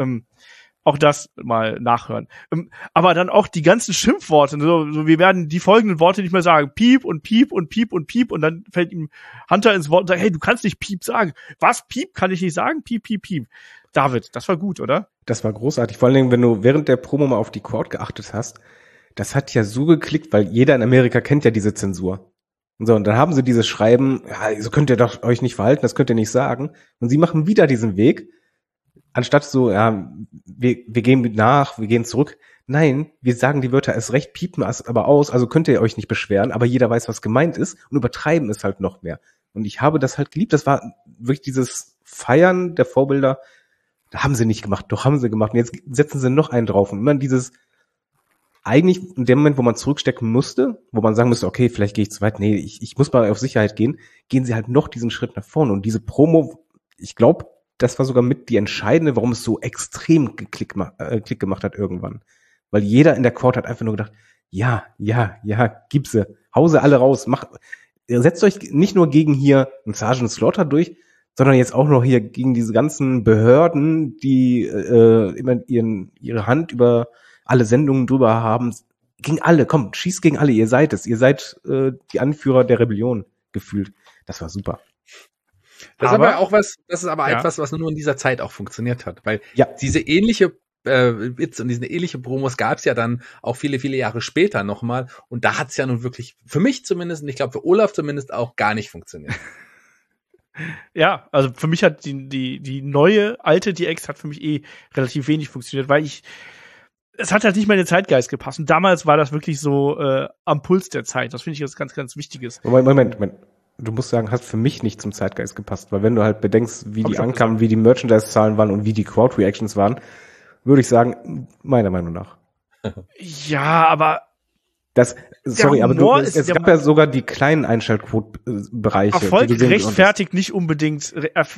Auch das mal nachhören. Aber dann auch die ganzen Schimpfworte. So, wir werden die folgenden Worte nicht mehr sagen. Piep und Piep und Piep und Piep. Und dann fällt ihm Hunter ins Wort und sagt, hey, du kannst nicht Piep sagen. Was? Piep? Kann ich nicht sagen? Piep, Piep, Piep. David, das war gut, oder? Das war großartig. Vor allen Dingen, wenn du während der Promo mal auf die Chord geachtet hast, das hat ja so geklickt, weil jeder in Amerika kennt ja diese Zensur. Und so, und dann haben sie dieses Schreiben, ja, so könnt ihr doch euch nicht verhalten, das könnt ihr nicht sagen. Und sie machen wieder diesen Weg. Anstatt so, ja, wir gehen nach, wir gehen zurück. Nein, wir sagen die Wörter erst recht, piepen es aber aus, also könnt ihr euch nicht beschweren, aber jeder weiß, was gemeint ist und übertreiben es halt noch mehr. Und ich habe das halt geliebt. Das war wirklich dieses Feiern der Vorbilder. Da haben sie nicht gemacht, doch haben sie gemacht. Und jetzt setzen sie noch einen drauf. Und immer dieses, eigentlich in dem Moment, wo man zurückstecken musste, wo man sagen müsste, okay, vielleicht gehe ich zu weit, nee, ich muss mal auf Sicherheit gehen, gehen sie halt noch diesen Schritt nach vorne. Und diese Promo, ich glaube, das war sogar mit die entscheidende, warum es so extrem Klick gemacht hat irgendwann. Weil jeder in der Court hat einfach nur gedacht, ja, gib sie, hau sie alle raus, setzt euch nicht nur gegen hier einen Sergeant Slaughter durch, sondern jetzt auch noch hier gegen diese ganzen Behörden, die immer ihre Hand über alle Sendungen drüber haben. Gegen alle, komm, schießt gegen alle, ihr seid es. Ihr seid die Anführer der Rebellion gefühlt. Das war super. Das ist aber auch was, das ist aber etwas, was nur in dieser Zeit auch funktioniert hat, weil diese ähnliche Witz und diese ähnliche Promos gab es ja dann auch viele, viele Jahre später nochmal und da hat es ja nun wirklich, für mich zumindest und ich glaube für Olaf zumindest auch gar nicht funktioniert. Ja, also für mich hat die neue, alte DX hat für mich relativ wenig funktioniert, weil es hat halt nicht mehr in den Zeitgeist gepasst und damals war das wirklich so am Puls der Zeit, das finde ich jetzt ganz, ganz Wichtiges. Moment. Du musst sagen, hat für mich nicht zum Zeitgeist gepasst, weil wenn du halt bedenkst, wie die ankamen, wie die Merchandise-Zahlen waren und wie die Crowd-Reactions waren, würde ich sagen, meiner Meinung nach. Ja, aber es gab ja sogar die kleinen Einschaltquotenbereiche. Erfolg rechtfertigt nicht unbedingt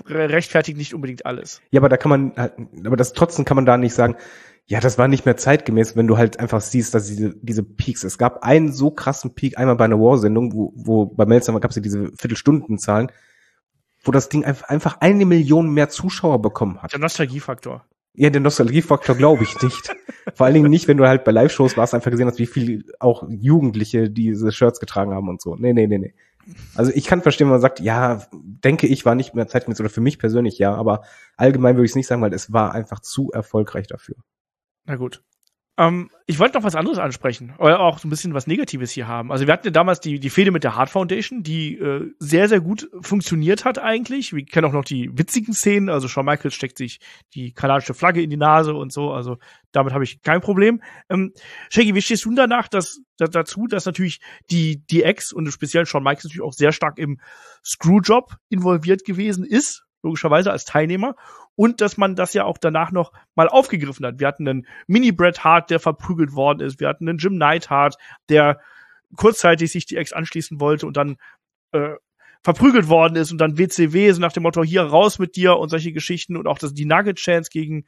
alles. Ja, aber trotzdem kann man da nicht sagen, ja, das war nicht mehr zeitgemäß, wenn du halt einfach siehst, dass diese Peaks, es gab einen so krassen Peak einmal bei einer War-Sendung, wo bei Meltzer gab es ja diese Viertelstundenzahlen, wo das Ding einfach 1 Million mehr Zuschauer bekommen hat. Der Nostalgiefaktor. Ja, den Nostalgiefaktor glaube ich nicht. Vor allen Dingen nicht, wenn du halt bei Live-Shows warst, einfach gesehen hast, wie viel auch Jugendliche diese Shirts getragen haben und so. Nee. Also ich kann verstehen, wenn man sagt, ja, denke ich, war nicht mehr zeitgemäß, oder für mich persönlich ja, aber allgemein würde ich es nicht sagen, weil es war einfach zu erfolgreich dafür. Na gut. Ich wollte noch was anderes ansprechen, oder auch so ein bisschen was Negatives hier haben. Also wir hatten ja damals die Fehde mit der Hart Foundation, die sehr, sehr gut funktioniert hat eigentlich. Wir kennen auch noch die witzigen Szenen, also Shawn Michaels steckt sich die kanadische Flagge in die Nase und so, also damit habe ich kein Problem. Shaggy, wie stehst du danach dazu, dass natürlich die DX und speziell Shawn Michaels natürlich auch sehr stark im Screwjob involviert gewesen ist, logischerweise als Teilnehmer, und dass man das ja auch danach noch mal aufgegriffen hat. Wir hatten einen Mini-Bret Hart, der verprügelt worden ist. Wir hatten einen Jim Neidhart, der kurzzeitig sich die Ex anschließen wollte und dann verprügelt worden ist und dann WCW, so nach dem Motto, hier raus mit dir und solche Geschichten, und auch die Nugget Chance gegen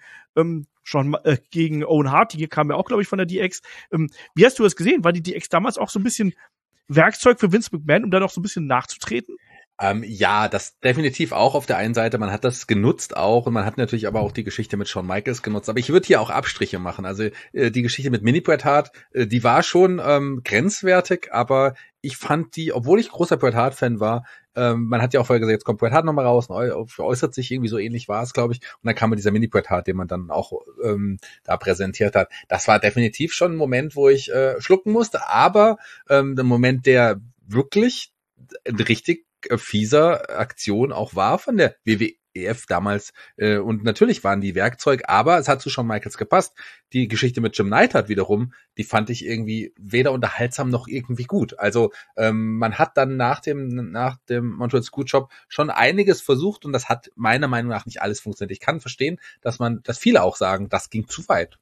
Owen Hart, die kam ja auch, glaube ich, von der DX. Wie hast du das gesehen? War die DX damals auch so ein bisschen Werkzeug für Vince McMahon, um da noch so ein bisschen nachzutreten? Ja, das definitiv auch auf der einen Seite. Man hat das genutzt auch, und man hat natürlich aber auch die Geschichte mit Shawn Michaels genutzt. Aber ich würde hier auch Abstriche machen. Also die Geschichte mit Mini-Bret Hart, die war schon grenzwertig, aber ich fand die, obwohl ich großer Bret Hart-Fan war, man hat ja auch vorher gesagt, jetzt kommt Bret Hart nochmal raus, äußert sich irgendwie, so ähnlich war es, glaube ich. Und dann kam dieser Mini-Bret Hart, den man dann auch da präsentiert hat. Das war definitiv schon ein Moment, wo ich schlucken musste, aber ein Moment, der wirklich richtig fieser Aktion auch war von der WWF damals, und natürlich waren die Werkzeug, aber es hat zu Shawn Michaels gepasst. Die Geschichte mit Jim Neidhart wiederum, die fand ich irgendwie weder unterhaltsam noch irgendwie gut. Also man hat dann nach dem Montreal Screwjob schon einiges versucht, und das hat meiner Meinung nach nicht alles funktioniert. Ich kann verstehen, dass viele auch sagen, das ging zu weit.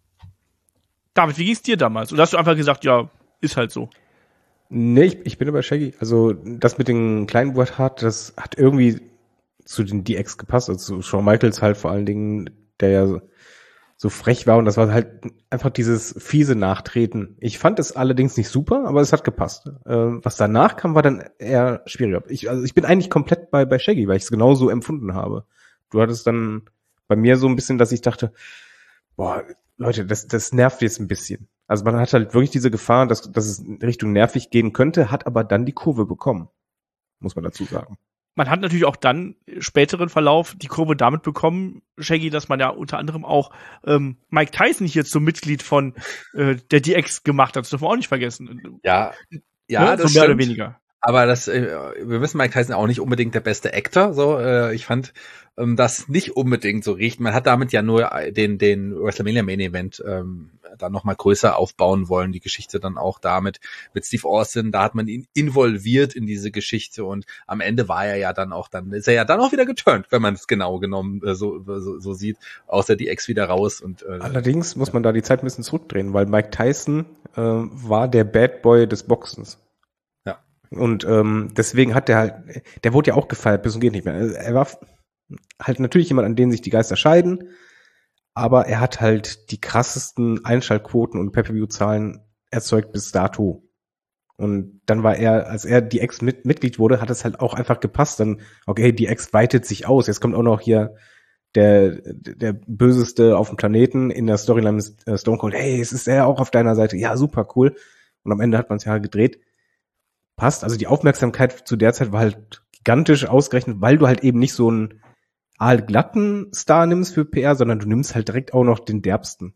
David, wie ging's dir damals? Oder hast du einfach gesagt, ja, ist halt so? Nee, ich bin aber Shaggy. Also das mit den kleinen Bret Hart, das hat irgendwie zu den DX gepasst. Also zu Shawn Michaels halt vor allen Dingen, der ja so frech war, und das war halt einfach dieses fiese Nachtreten. Ich fand es allerdings nicht super, aber es hat gepasst. Was danach kam, war dann eher schwieriger. Ich bin eigentlich komplett bei Shaggy, weil ich es genauso empfunden habe. Du hattest dann bei mir so ein bisschen, dass ich dachte, boah, Leute, das nervt jetzt ein bisschen. Also man hat halt wirklich diese Gefahr, dass es in Richtung nervig gehen könnte, hat aber dann die Kurve bekommen, muss man dazu sagen. Man hat natürlich auch dann späteren Verlauf die Kurve damit bekommen, Shaggy, dass man ja unter anderem auch Mike Tyson hier zum Mitglied von der DX gemacht hat. Das dürfen wir auch nicht vergessen. Ja, ne? das so mehr stimmt. oder weniger. Aber wir wissen, Mike Tyson auch nicht unbedingt der beste Actor. So, ich fand das nicht unbedingt so richtig. Man hat damit ja nur den WrestleMania Main Event dann noch mal größer aufbauen wollen. Die Geschichte dann auch damit mit Steve Austin. Da hat man ihn involviert in diese Geschichte, und am Ende war er ja dann auch wieder geturnt, wenn man es genau genommen so sieht. Aus der DX wieder raus. Und allerdings muss man da die Zeit ein bisschen zurückdrehen, weil Mike Tyson war der Bad Boy des Boxens. Und deswegen hat der wurde ja auch gefeiert, bis und geht nicht mehr. Er war halt natürlich jemand, an den sich die Geister scheiden, aber er hat halt die krassesten Einschaltquoten und Pay-Per-View-Zahlen erzeugt bis dato. Und dann war er, als er die Ex Mitglied wurde, hat es halt auch einfach gepasst. Dann, okay, die Ex weitet sich aus. Jetzt kommt auch noch hier der Böseste auf dem Planeten in der Storyline mit Stone Cold. Hey, es ist er auch auf deiner Seite. Ja, super cool. Und am Ende hat man es ja gedreht. Passt. Also die Aufmerksamkeit zu der Zeit war halt gigantisch, ausgerechnet, weil du halt eben nicht so einen aalglatten Star nimmst für PR, sondern du nimmst halt direkt auch noch den derbsten.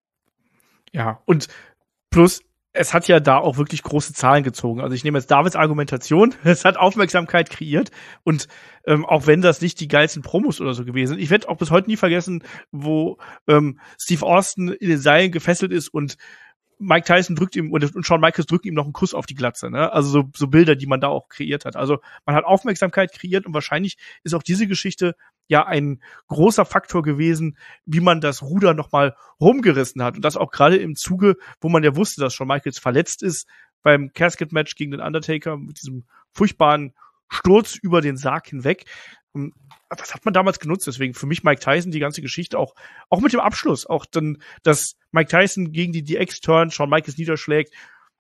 Ja, und plus, es hat ja da auch wirklich große Zahlen gezogen. Also ich nehme jetzt Davids Argumentation, es hat Aufmerksamkeit kreiert, und auch wenn das nicht die geilsten Promos oder so gewesen sind, ich werde auch bis heute nie vergessen, wo Steve Austin in den Seilen gefesselt ist und Mike Tyson drückt ihm, und Shawn Michaels drückt ihm noch einen Kuss auf die Glatze, ne? Also so Bilder, die man da auch kreiert hat. Also man hat Aufmerksamkeit kreiert, und wahrscheinlich ist auch diese Geschichte ja ein großer Faktor gewesen, wie man das Ruder nochmal rumgerissen hat. Und das auch gerade im Zuge, wo man ja wusste, dass Shawn Michaels verletzt ist beim Casket-Match gegen den Undertaker mit diesem furchtbaren Sturz über den Sarg hinweg. Das hat man damals genutzt, deswegen für mich Mike Tyson die ganze Geschichte auch mit dem Abschluss, auch dann, dass Mike Tyson gegen die DX turnt, Shawn Michaels niederschlägt,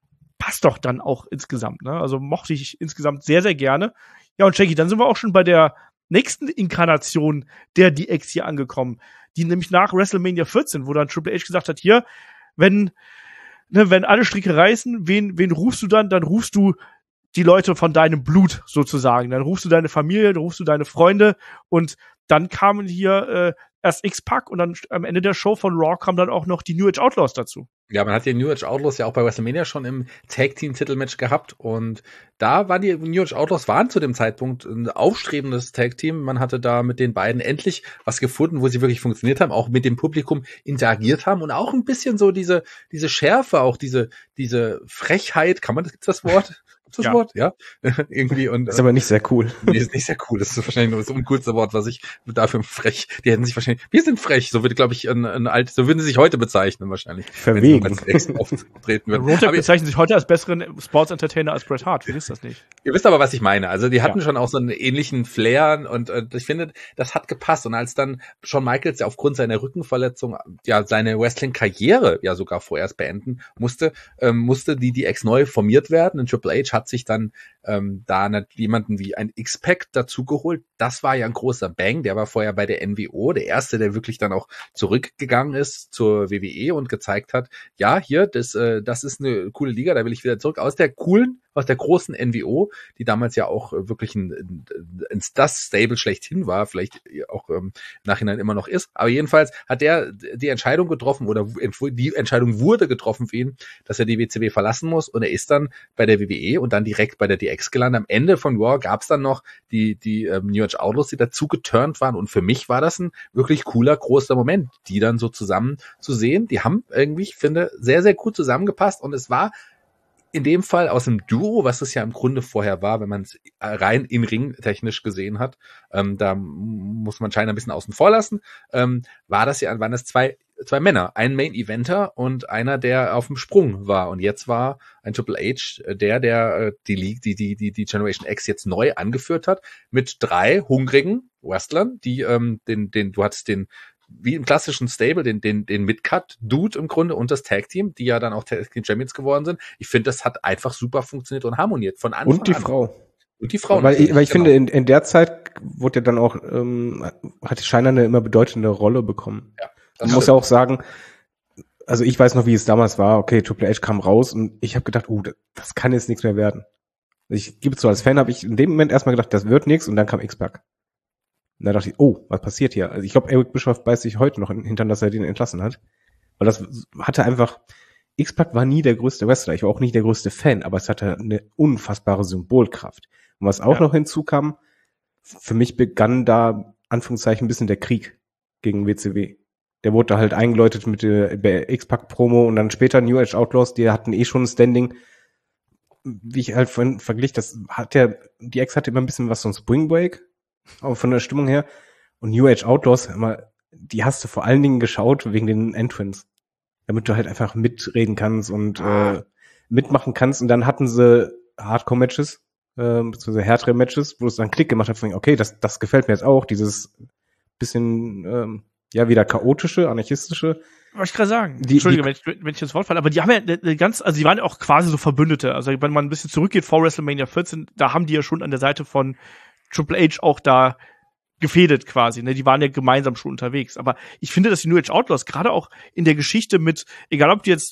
passt doch dann auch insgesamt, ne? Also mochte ich insgesamt sehr, sehr gerne. Ja, und Shaggy, dann sind wir auch schon bei der nächsten Inkarnation der DX hier angekommen, die nämlich nach WrestleMania 14, wo dann Triple H gesagt hat, hier, wenn alle Stricke reißen, wen rufst du dann? Dann rufst du die Leute von deinem Blut sozusagen. Dann rufst du deine Familie, dann rufst du deine Freunde und dann kamen hier erst X-Pac und dann am Ende der Show von Raw kamen dann auch noch die New Age Outlaws dazu. Ja, man hat die New Age Outlaws ja auch bei WrestleMania schon im Tag-Team-Titelmatch gehabt und da waren die New Age Outlaws zu dem Zeitpunkt ein aufstrebendes Tag-Team. Man hatte da mit den beiden endlich was gefunden, wo sie wirklich funktioniert haben, auch mit dem Publikum interagiert haben und auch ein bisschen so diese Schärfe, auch diese Frechheit, gibt's das Wort? Gibt's das Wort? Ja. Irgendwie und. Das ist aber nicht sehr cool. Nee, ist nicht sehr cool. Das ist wahrscheinlich nur das uncoolste Wort, was ich dafür frech. Die hätten sich wahrscheinlich, wir sind frech, so würde, glaube ich, so würden sie sich heute bezeichnen wahrscheinlich. Verwegen. Auftreten würden. Rotek bezeichnen sich heute als besseren Sports-Entertainer als Bret Hart. Vergisst das nicht. Ihr wisst aber, was ich meine. Also die hatten schon auch so einen ähnlichen Flair und ich finde, das hat gepasst. Und als dann Shawn Michaels ja aufgrund seiner Rückenverletzung ja seine Wrestling-Karriere ja sogar vorerst beenden musste die DX neu formiert werden. Und Triple H hat sich dann da jemanden wie ein X-Pac dazugeholt. Das war ja ein großer Bang. Der war vorher bei der NWO, der erste, der wirklich dann auch zurückgegangen ist zur WWE und gezeigt hat, ja, hier, das ist eine coole Liga, da will ich wieder zurück aus der großen NWO, die damals ja auch wirklich das Stable schlechthin war, vielleicht auch im Nachhinein immer noch ist. Aber jedenfalls hat der die Entscheidung getroffen oder die Entscheidung wurde getroffen für ihn, dass er die WCW verlassen muss und er ist dann bei der WWE und dann direkt bei der DX gelandet. Am Ende von Raw gab es dann noch die New Age Outlaws, die dazu geturnt waren und für mich war das ein wirklich cooler, großer Moment, die dann so zusammen zu sehen. Die haben irgendwie, ich finde, sehr, sehr gut zusammengepasst und es war in dem Fall aus dem Duo, was es ja im Grunde vorher war, wenn man es rein im Ring technisch gesehen hat, da muss man China ein bisschen außen vor lassen, waren das zwei Männer, ein Main-Eventer und einer, der auf dem Sprung war. Und jetzt war ein Triple H, der die Generation X jetzt neu angeführt hat, mit 3 hungrigen Wrestlern, die du hattest den wie im klassischen Stable, den Mid-Cut-Dude im Grunde und das Tag-Team, die ja dann auch Tag-Team-Champions geworden sind. Ich finde, das hat einfach super funktioniert und harmoniert von Anfang an. Und die Frau. Und die Frau. Weil ich finde, in der Zeit wurde ja dann auch, hat China eine immer bedeutende Rolle bekommen. Ja, man muss ja auch sagen, also ich weiß noch, wie es damals war. Okay, Triple H kam raus und ich habe gedacht, das kann jetzt nichts mehr werden. Ich gebe es so, als Fan habe ich in dem Moment erstmal gedacht, das wird nichts und dann kam X-Pac. Und da dachte ich, was passiert hier? Also ich glaube, Eric Bischoff beißt sich heute noch in den Hintern, dass er den entlassen hat. Weil das hatte einfach, X-Pac war nie der größte Wrestler, ich war auch nicht der größte Fan, aber es hatte eine unfassbare Symbolkraft. Und was auch noch hinzukam, für mich begann da, Anführungszeichen, ein bisschen der Krieg gegen WCW. Der wurde da halt eingeläutet mit der X-Pac-Promo und dann später New Age Outlaws, die hatten schon ein Standing. Wie ich halt vorhin verglich, die X hatte immer ein bisschen was von Spring Break, auch von der Stimmung her. Und New Age Outlaws, die hast du vor allen Dingen geschaut wegen den Entrants. Damit du halt einfach mitreden kannst und mitmachen kannst. Und dann hatten sie Hardcore-Matches, beziehungsweise härtere Matches, wo es dann Klick gemacht hat, von, okay, das gefällt mir jetzt auch, dieses bisschen, wieder chaotische, anarchistische. Wollte ich gerade sagen. Entschuldige, wenn ich das Wort falle, aber die haben ja also die waren ja auch quasi so Verbündete. Also wenn man ein bisschen zurückgeht vor WrestleMania 14, da haben die ja schon an der Seite von Triple H auch da gefädet quasi, ne? Die waren ja gemeinsam schon unterwegs. Aber ich finde, dass die New Age Outlaws gerade auch in der Geschichte mit, egal ob du jetzt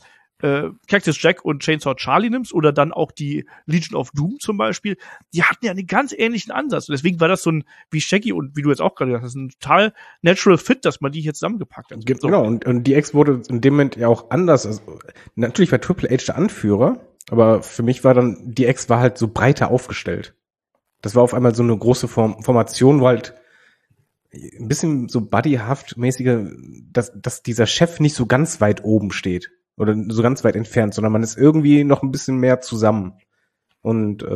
Cactus Jack und Chainsaw Charlie nimmst oder dann auch die Legion of Doom zum Beispiel, die hatten ja einen ganz ähnlichen Ansatz. Und deswegen war das so ein, wie Shaggy und wie du jetzt auch gerade gesagt hast, ein total natural fit, dass man die hier zusammengepackt hat. Genau, und die X wurde in dem Moment ja auch anders. Also, natürlich war Triple H der Anführer, aber für mich war dann, die X war halt so breiter aufgestellt. Das war auf einmal so eine große Formation, wo halt ein bisschen so buddyhaft mäßige, dass dieser Chef nicht so ganz weit oben steht oder so ganz weit entfernt, sondern man ist irgendwie noch ein bisschen mehr zusammen. Und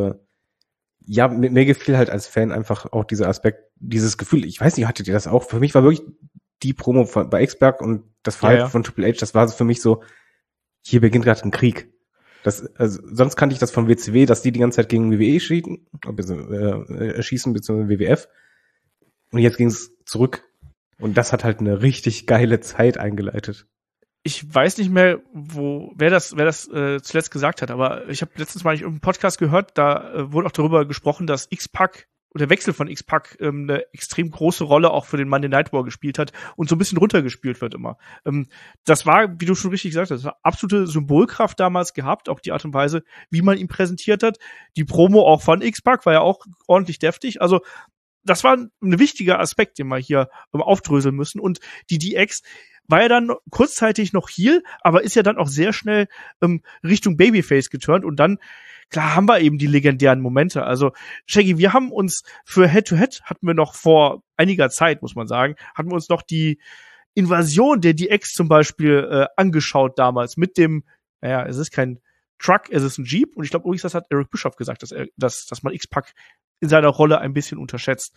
mir gefiel halt als Fan einfach auch dieser Aspekt, dieses Gefühl, ich weiß nicht, hattet ihr das auch? Für mich war wirklich die Promo bei X-Pac und das Verhalten von Triple H, das war für mich so, hier beginnt gerade ein Krieg. Also, sonst kannte ich das von WCW, dass die ganze Zeit gegen WWE schießen, beziehungsweise WWF. Und jetzt ging es zurück. Und das hat halt eine richtig geile Zeit eingeleitet. ich weiß nicht mehr, wer das zuletzt gesagt hat, aber ich habe letztens mal einen Podcast gehört, da wurde auch darüber gesprochen, dass X-Pac oder der Wechsel von X-Pac eine extrem große Rolle auch für den Monday Night War gespielt hat und so ein bisschen runtergespielt wird immer. Das war, wie du schon richtig gesagt hast, das war absolute Symbolkraft damals gehabt, auch die Art und Weise, wie man ihn präsentiert hat. Die Promo auch von X-Pac war ja auch ordentlich deftig. Also das war ein wichtiger Aspekt, den wir hier aufdröseln müssen. Und die DX war ja dann kurzzeitig noch Heel, aber ist ja dann auch sehr schnell Richtung Babyface geturnt und dann, klar, haben wir eben die legendären Momente. Also, Shaggy, wir haben uns für Head-to-Head hatten wir noch vor einiger Zeit, muss man sagen, hatten wir uns noch die Invasion der DX zum Beispiel angeschaut damals mit dem, naja, es ist kein Truck, es ist ein Jeep und ich glaube übrigens, das hat Eric Bischoff gesagt, dass man X-Pac in seiner Rolle ein bisschen unterschätzt.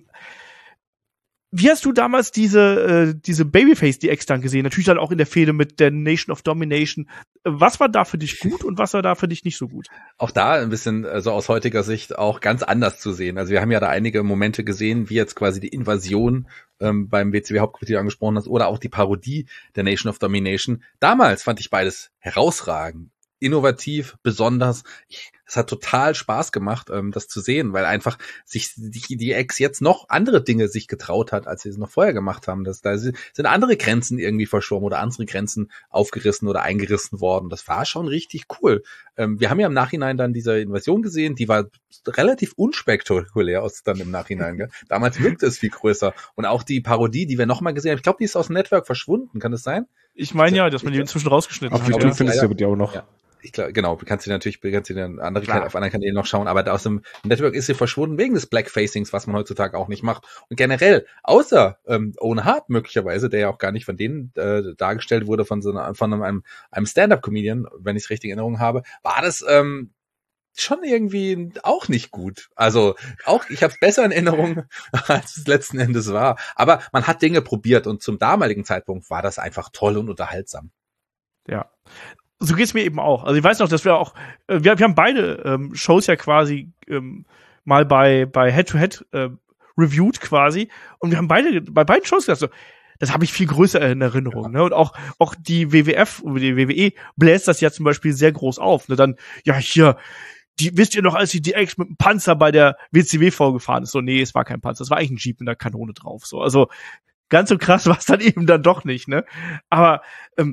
Wie hast du damals diese Babyface-DX dann gesehen? Natürlich dann auch in der Fehde mit der Nation of Domination. Was war da für dich gut und was war da für dich nicht so gut? Auch da ein bisschen so aus heutiger Sicht auch ganz anders zu sehen. Also wir haben ja da einige Momente gesehen, wie jetzt quasi die Invasion beim WCW-Hauptquartier angesprochen hast oder auch die Parodie der Nation of Domination. Damals fand ich beides herausragend. Innovativ, besonders. Es hat total Spaß gemacht, das zu sehen, weil einfach sich die Ex jetzt noch andere Dinge sich getraut hat, als sie es noch vorher gemacht haben. Da sind andere Grenzen irgendwie verschwommen oder andere Grenzen aufgerissen oder eingerissen worden. Das war schon richtig cool. Wir haben ja im Nachhinein dann diese Invasion gesehen, die war relativ unspektakulär aus dann im Nachhinein. Gell? Damals wirkte es viel größer. Und auch die Parodie, die wir nochmal gesehen haben, ich glaube, die ist aus dem Network verschwunden. Kann das sein? Ich meine ja, dass man die inzwischen rausgeschnitten hat. Auf YouTube findest du die auch noch. Ja. Ich glaube, genau, du kannst sie dann auf anderen Kanälen noch schauen, aber aus dem Network ist sie verschwunden wegen des Blackfacings, was man heutzutage auch nicht macht. Und generell, außer Owen Hart möglicherweise, der ja auch gar nicht von denen dargestellt wurde, von einem Stand-Up-Comedian, wenn ich es richtig in Erinnerung habe, war das schon irgendwie auch nicht gut. Also auch, ich habe es besser in Erinnerung, als es letzten Endes war. Aber man hat Dinge probiert und zum damaligen Zeitpunkt war das einfach toll und unterhaltsam. Ja. So geht's mir eben auch. Also ich weiß noch, dass wir auch, wir haben beide Shows ja quasi mal bei Head-to-Head reviewed quasi und wir haben bei beiden Shows gesagt, so, das habe ich viel größer in Erinnerung. Ja. Ne? Und auch die WWF oder die WWE bläst das ja zum Beispiel sehr groß auf. Ne? Dann, ja, hier, wisst ihr noch, als die DX mit einem Panzer bei der WCW vorgefahren ist? So, nee, es war kein Panzer, es war eigentlich ein Jeep mit einer Kanone drauf. So, also ganz so krass war es dann eben dann doch nicht. Ne? Aber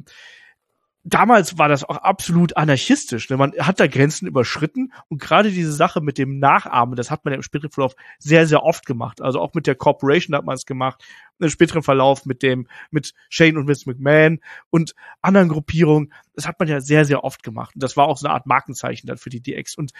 damals war das auch absolut anarchistisch. Ne? Man hat da Grenzen überschritten und gerade diese Sache mit dem Nachahmen, das hat man ja im späteren Verlauf sehr, sehr oft gemacht. Also auch mit der Corporation hat man es gemacht, im späteren Verlauf mit Shane und Vince McMahon und anderen Gruppierungen. Das hat man ja sehr, sehr oft gemacht. Und das war auch so eine Art Markenzeichen dann für die DX. Und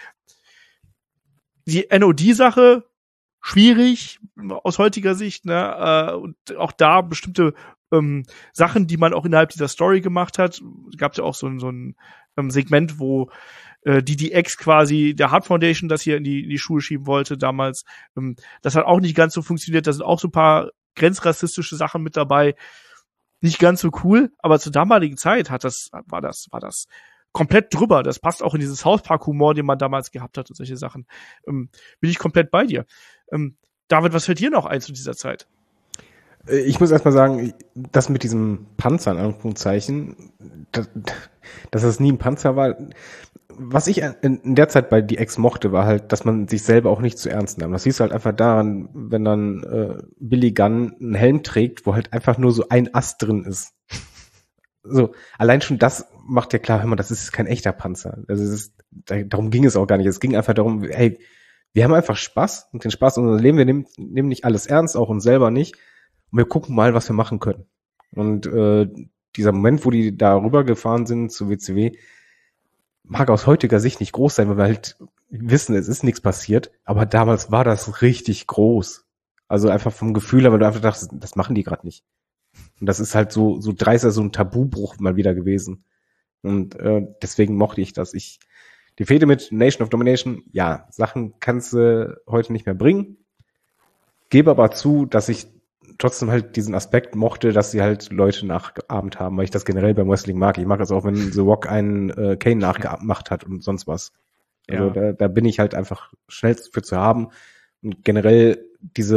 die NOD-Sache, schwierig aus heutiger Sicht, ne? Und auch da bestimmte Sachen, die man auch innerhalb dieser Story gemacht hat. Gab es ja auch so ein Segment, wo die DX quasi der Hart Foundation das hier in die Schuhe schieben wollte damals. Das hat auch nicht ganz so funktioniert. Da sind auch so ein paar grenzrassistische Sachen mit dabei. Nicht ganz so cool, aber zur damaligen Zeit war das komplett drüber. Das passt auch in diesen South Park Humor, den man damals gehabt hat und solche Sachen. Bin ich komplett bei dir. David, was fällt dir noch ein zu dieser Zeit? Ich muss erstmal sagen, das mit diesem Panzer, in Anführungszeichen, dass das nie ein Panzer war. Was ich in der Zeit bei DX mochte, war halt, dass man sich selber auch nicht zu ernst nahm. Das siehst du halt einfach daran, wenn dann Billy Gunn einen Helm trägt, wo halt einfach nur so ein Ast drin ist. So, allein schon das macht ja klar, hör mal, das ist kein echter Panzer. Also darum ging es auch gar nicht. Es ging einfach darum, hey, wir haben einfach Spaß und den Spaß in unserem Leben, wir nehmen nicht alles ernst, auch uns selber nicht. Und wir gucken mal, was wir machen können. Und dieser Moment, wo die da rübergefahren sind zu WCW, mag aus heutiger Sicht nicht groß sein, weil wir halt wissen, es ist nichts passiert. Aber damals war das richtig groß. Also einfach vom Gefühl her, weil du einfach dachtest, das machen die gerade nicht. Und das ist halt so dreist, so ein Tabubruch mal wieder gewesen. Und deswegen mochte ich das. Die Fehde mit Nation of Domination, ja, Sachen kannst du heute nicht mehr bringen. Gebe aber zu, dass ich trotzdem halt diesen Aspekt mochte, dass sie halt Leute nachgeahmt haben, weil ich das generell beim Wrestling mag. Ich mag es auch, wenn The Rock einen Kane nachgemacht hat und sonst was. Also ja. Da bin ich halt einfach schnell für zu haben. Und generell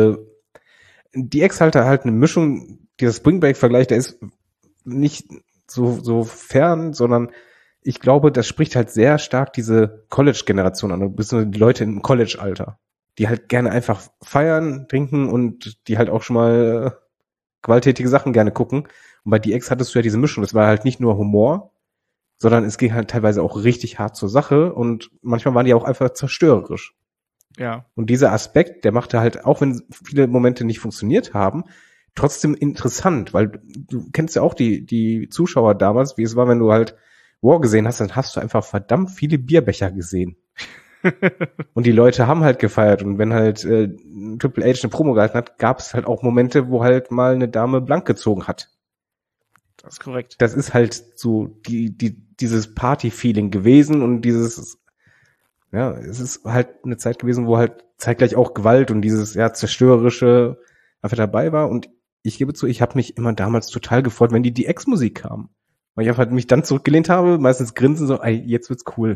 die Ex-Halter halt eine Mischung, dieser Spring Break-Vergleich, der ist nicht so fern, sondern ich glaube, das spricht halt sehr stark diese College-Generation an, beziehungsweise die Leute im College-Alter, die halt gerne einfach feiern, trinken und die halt auch schon mal gewalttätige Sachen gerne gucken. Und bei DX hattest du ja diese Mischung, das war halt nicht nur Humor, sondern es ging halt teilweise auch richtig hart zur Sache und manchmal waren die auch einfach zerstörerisch. Ja. Und dieser Aspekt, der machte halt, auch wenn viele Momente nicht funktioniert haben, trotzdem interessant, weil du kennst ja auch die Zuschauer damals, wie es war, wenn du halt War gesehen hast, dann hast du einfach verdammt viele Bierbecher gesehen. Und die Leute haben halt gefeiert und wenn halt Triple H eine Promo gehalten hat, gab es halt auch Momente, wo halt mal eine Dame blank gezogen hat. Das ist korrekt. Das ist halt so dieses Party-Feeling gewesen und dieses, ja, es ist halt eine Zeit gewesen, wo halt zeitgleich auch Gewalt und dieses zerstörerische einfach dabei war. Und ich gebe zu, ich habe mich immer damals total gefreut, wenn die DX-Musik kam. Weil ich einfach halt mich dann zurückgelehnt habe, meistens grinsen so, ey, jetzt wird's cool.